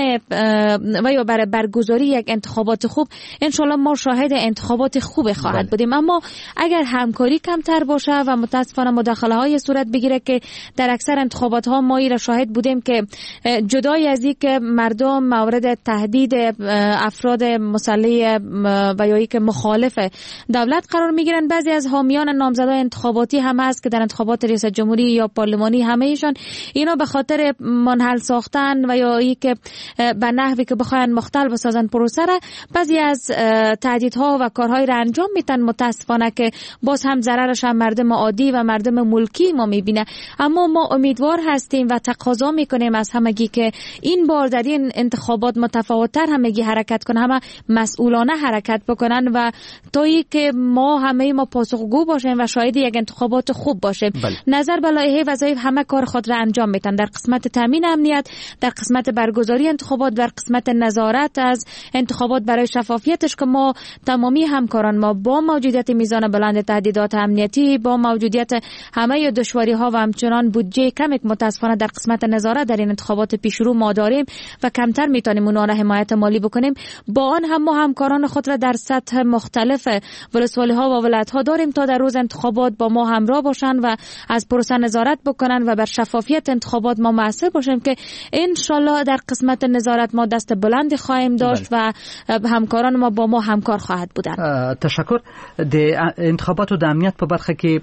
و یا برای برگزاری یک انتخابات خوب، انشالله ما شاهد انتخابات خوب خواهد بودیم. اما اگر همکاری کمتر باشه و متاسفانه مداخله های صورت بگیره که در اکثر انتخابات ها ما را شاهد بودیم که جدای از این که مردم مورد تهدید افراد مسلح و یا که مخالف دولت قرار میگیرن، بعضی از حامیان نامزدای انتخاباتی هم هست که در انتخابات ریاست جمهوری یا پارلمانی همه ایشان اینا به خاطر منحل ساختن و یا ای که به نحوی که بخواین مختل بسازن پروسه را، بعضی از تهدیدها و کارهای را انجام میتن متاسفانه که باز هم ضررش هم مردم عادی و مردم ملکی ما میبینه. اما ما امیدوار هستیم و تقاضا میکنیم از همگی که این بار در این انتخابات متفاوت‌تر همگی حرکت کنن، همه مسئولانه حرکت بکنن و تا ای که ما همه ما پاسخگو باشیم و شاهد یک انتخابات خوب باشیم. بله. نظر به لایحه وظایف همه کار خود را انجام میتن در قسمت تامین امنیت، در قسمت برگزاری انتخابات، در قسمت نظارت از انتخابات برای شفافیتش که ما تمامی همکاران ما با موجودیت میزان بلند تهدیدات امنیتی، با موجودیت همه دشواری ها و همچنان بودجه کمی متاسفانه در قسمت نظارت در این انتخابات پیشرو ما داریم و کمتر میتونیم اونها را حمایت مالی بکنیم، با آن هم ما همکاران خود را در سطح مختلف ولسوالی ها و ولایت ها داریم تا در روز انتخابات با ما همراه باشن و از پروسه نظارت بکنن و بر شفافیت انتخابات ما مؤثر باشیم که ان شاءالله در قسمت نظارت ما دست بلندی خواهیم داشت بله. و همکاران ما با ما همکار خواهد بودن. تشکر. د انتخاباتو د امنیت په برخه کې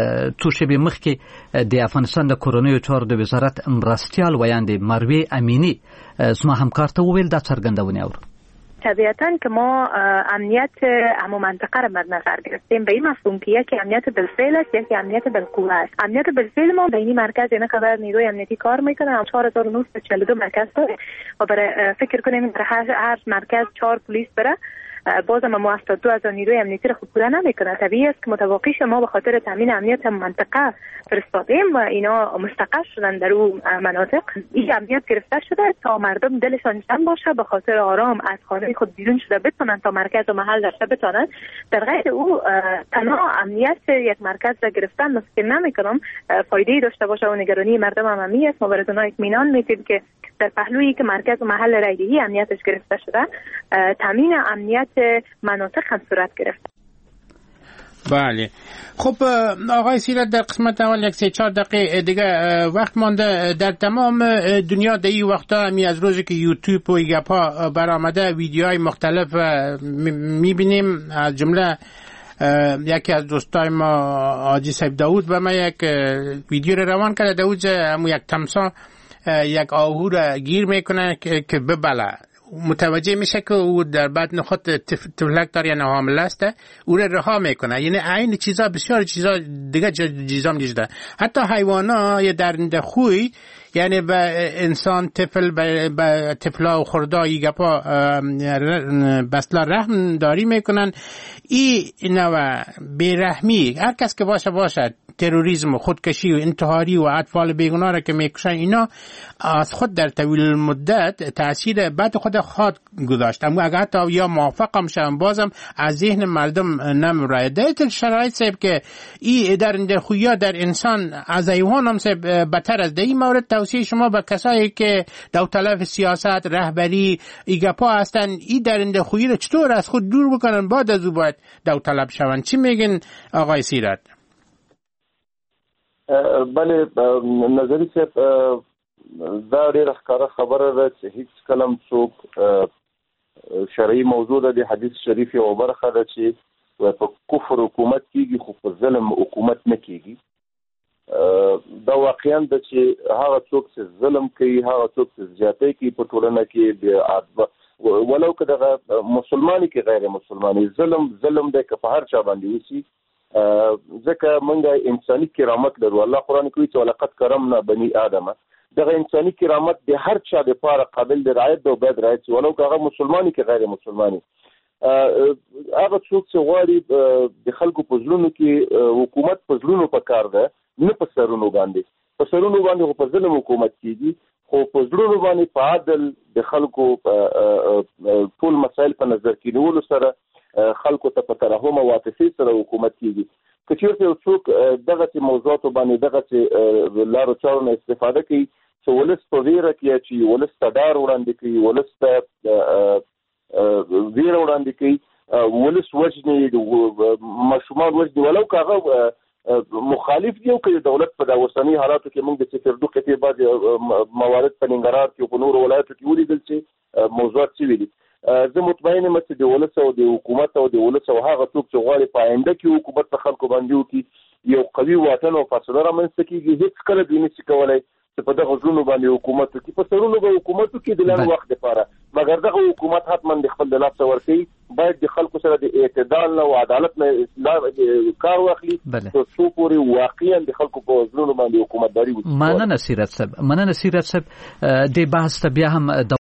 تو شبي مخ کې د افغانستان د کورونیو چارو د وزارت مرستيال ویاندې مروه امینی زما همکار ته وویل دا څرګندونه اورو. طبیعتاً که ما امنیت همو منطقه را مد نظر گرفتیم به این مفهوم که یکی امنیت بالفعل است، یکی امنیت بالقوه است. امنیت بالفعل ما به این مرکز اینا که نیروی امنیتی کار میکنه، چهار هزار و نهصد و چهل و دو مرکز داره و برای فکر کنیم در هر, هر مرکز چهار پلیس بره، بازم ما هفتاد و دو هزار نیروی امنیتی را خوب پوره نمیکنه. طبیعی است که متوقعش ما به خاطر تامین امنیت منطقه فرستادیم و اینا مستقر شدن در اون مناطق. این امنیت گرفته شده تا مردم دلشان جمع باشه، به خاطر آرام از خانه خود بیرون شده بتونن تا مرکز و محل داشته بتونن. در غیر او تنها امنیت یک مرکز را گرفتن ممکن نمیکنم فایده داشته باشه و نگرانی مردم هم همی است. ما براتون اطمینان میدیم که در پهلویی که مرکز و محل رایدهی امنیتش گرفته شده، تامین امنیت مناطق هم صورت گرفت. بله. خب آقای سیرت، در قسمت اول یک سه چهار دقیقه دیگه وقت مانده. در تمام دنیا در این وقتا همی از روزی که یوتیوب و گپا برآمده ویدیوهای مختلف میبینیم، از جمله یکی از دوستای ما حاجی صاحب داود به ما یک ویدیو رو روان کرده. داود همو یک تمسا یک آهو را گیر میکنه که ببله، متوجه میشه که او در بدن خود تفلک داره یا حامله است، او را رها میکنه. یعنی این چیزا بسیار چیزا دیگه چیزا میجده. حتی حیوانا یا درنده خوی، یعنی به انسان طفل به طفلا و خردایی گپا بسلا رحم داری میکنن. این نوع بیرحمی هر کس که باشه باشه، تروریسم و خودکشی و انتحاری و اطفال بیگناه را که میکشن، اینا از خود در طویل مدت تاثیر بد خود خواهد گذاشت. اما اگر حتی یا موافقم شدن بازم از ذهن مردم نمیره. در شرایط سیب که ای در خویا در انسان از ایوان هم سیب بتر از این مورد توصیه شما به کسایی که داوطلب سیاست رهبری ایگپا هستن، ای در خویی را چطور از خود دور بکنن بعد از او باید داوطلب شون؟ چی میگن آقای سیرت؟ بله، نظری صاحب دا ډېره ښکاره خبره ده چې هیڅ کلم څوک شرعي موضوع ده. د حدیث شریف یوه برخه ده چې په کفر حکومت کیږي خو په ظلم حکومت نه کیږي. دا واقعا ده چې هغه څوک چې ظلم کوي، هغه څوک چې زیاتی کوي په ټولنه کې، ولو که دغه مسلماني کې غیر مسلماني، ظلم ظلم دی که په هر چا باندې وشي ځکه موږ انساني کرامت لرو. الله قرآن کوي چې ولقد کرمنا بني آدم. دغه انساني کرامت د هر چا لپاره قابل د رعایت او باید رعایت شي، ولو که هغه مسلماني که غیر مسلماني. هغه څوک چې غواړي د خلکو په زړونو کې حکومت په زړونو په کار ده، نه په سرونو باندې. په سرونو باندې خو په ظلم حکومت کېږي، خو په زړونو باندې په عدل د خلکو ټول مسایل په نظر کې نیولو سره خلکو ته په ترحم او عاطفې سره حکومت کېږي. که چېرته یو څوک دغسې موضوعاتو باندې دغسې لارو چارو نه استفاده کوي چې ولس په ویره کې اچي، ولس ته ډار وړاندې کوي، ولس ته ویره وړاندې کوي، ولس وژني، ماشومان وژني، ولو که هغه مخالف دی او که د دولت په د اوسني حالاتو کې موږ د چکردو قطعې بعضې موارد په ننګرهار کې او په نورو ولایتو کې ولیدل چې موضوعات څه دي. زه مطمئن یم چې د ولس او د حکومت او د ولس او هغه څوک چې غواړي په آینده کې حکومت په خلکو باندې وکړي یو قوي واټن او فاصله رامنځته کېږي. هېڅ کله دوی نشي کولی چې په دغه زړونو باندې حکومت وکړي. په سرونو به حکومت وکړي د لنډ وخت لپاره، مګر دغه حکومت حتما د خپل د لاسه ورکوي. باید د خلکو سره د اعتدال نه او عدالت نه کار واخلي تر څو پورې واقعا د خلکو په زړونو باندې حکومتداري وکړي. مننه سیرت صاحب، مننه سیرت صاحب. د بحث ته بیا هم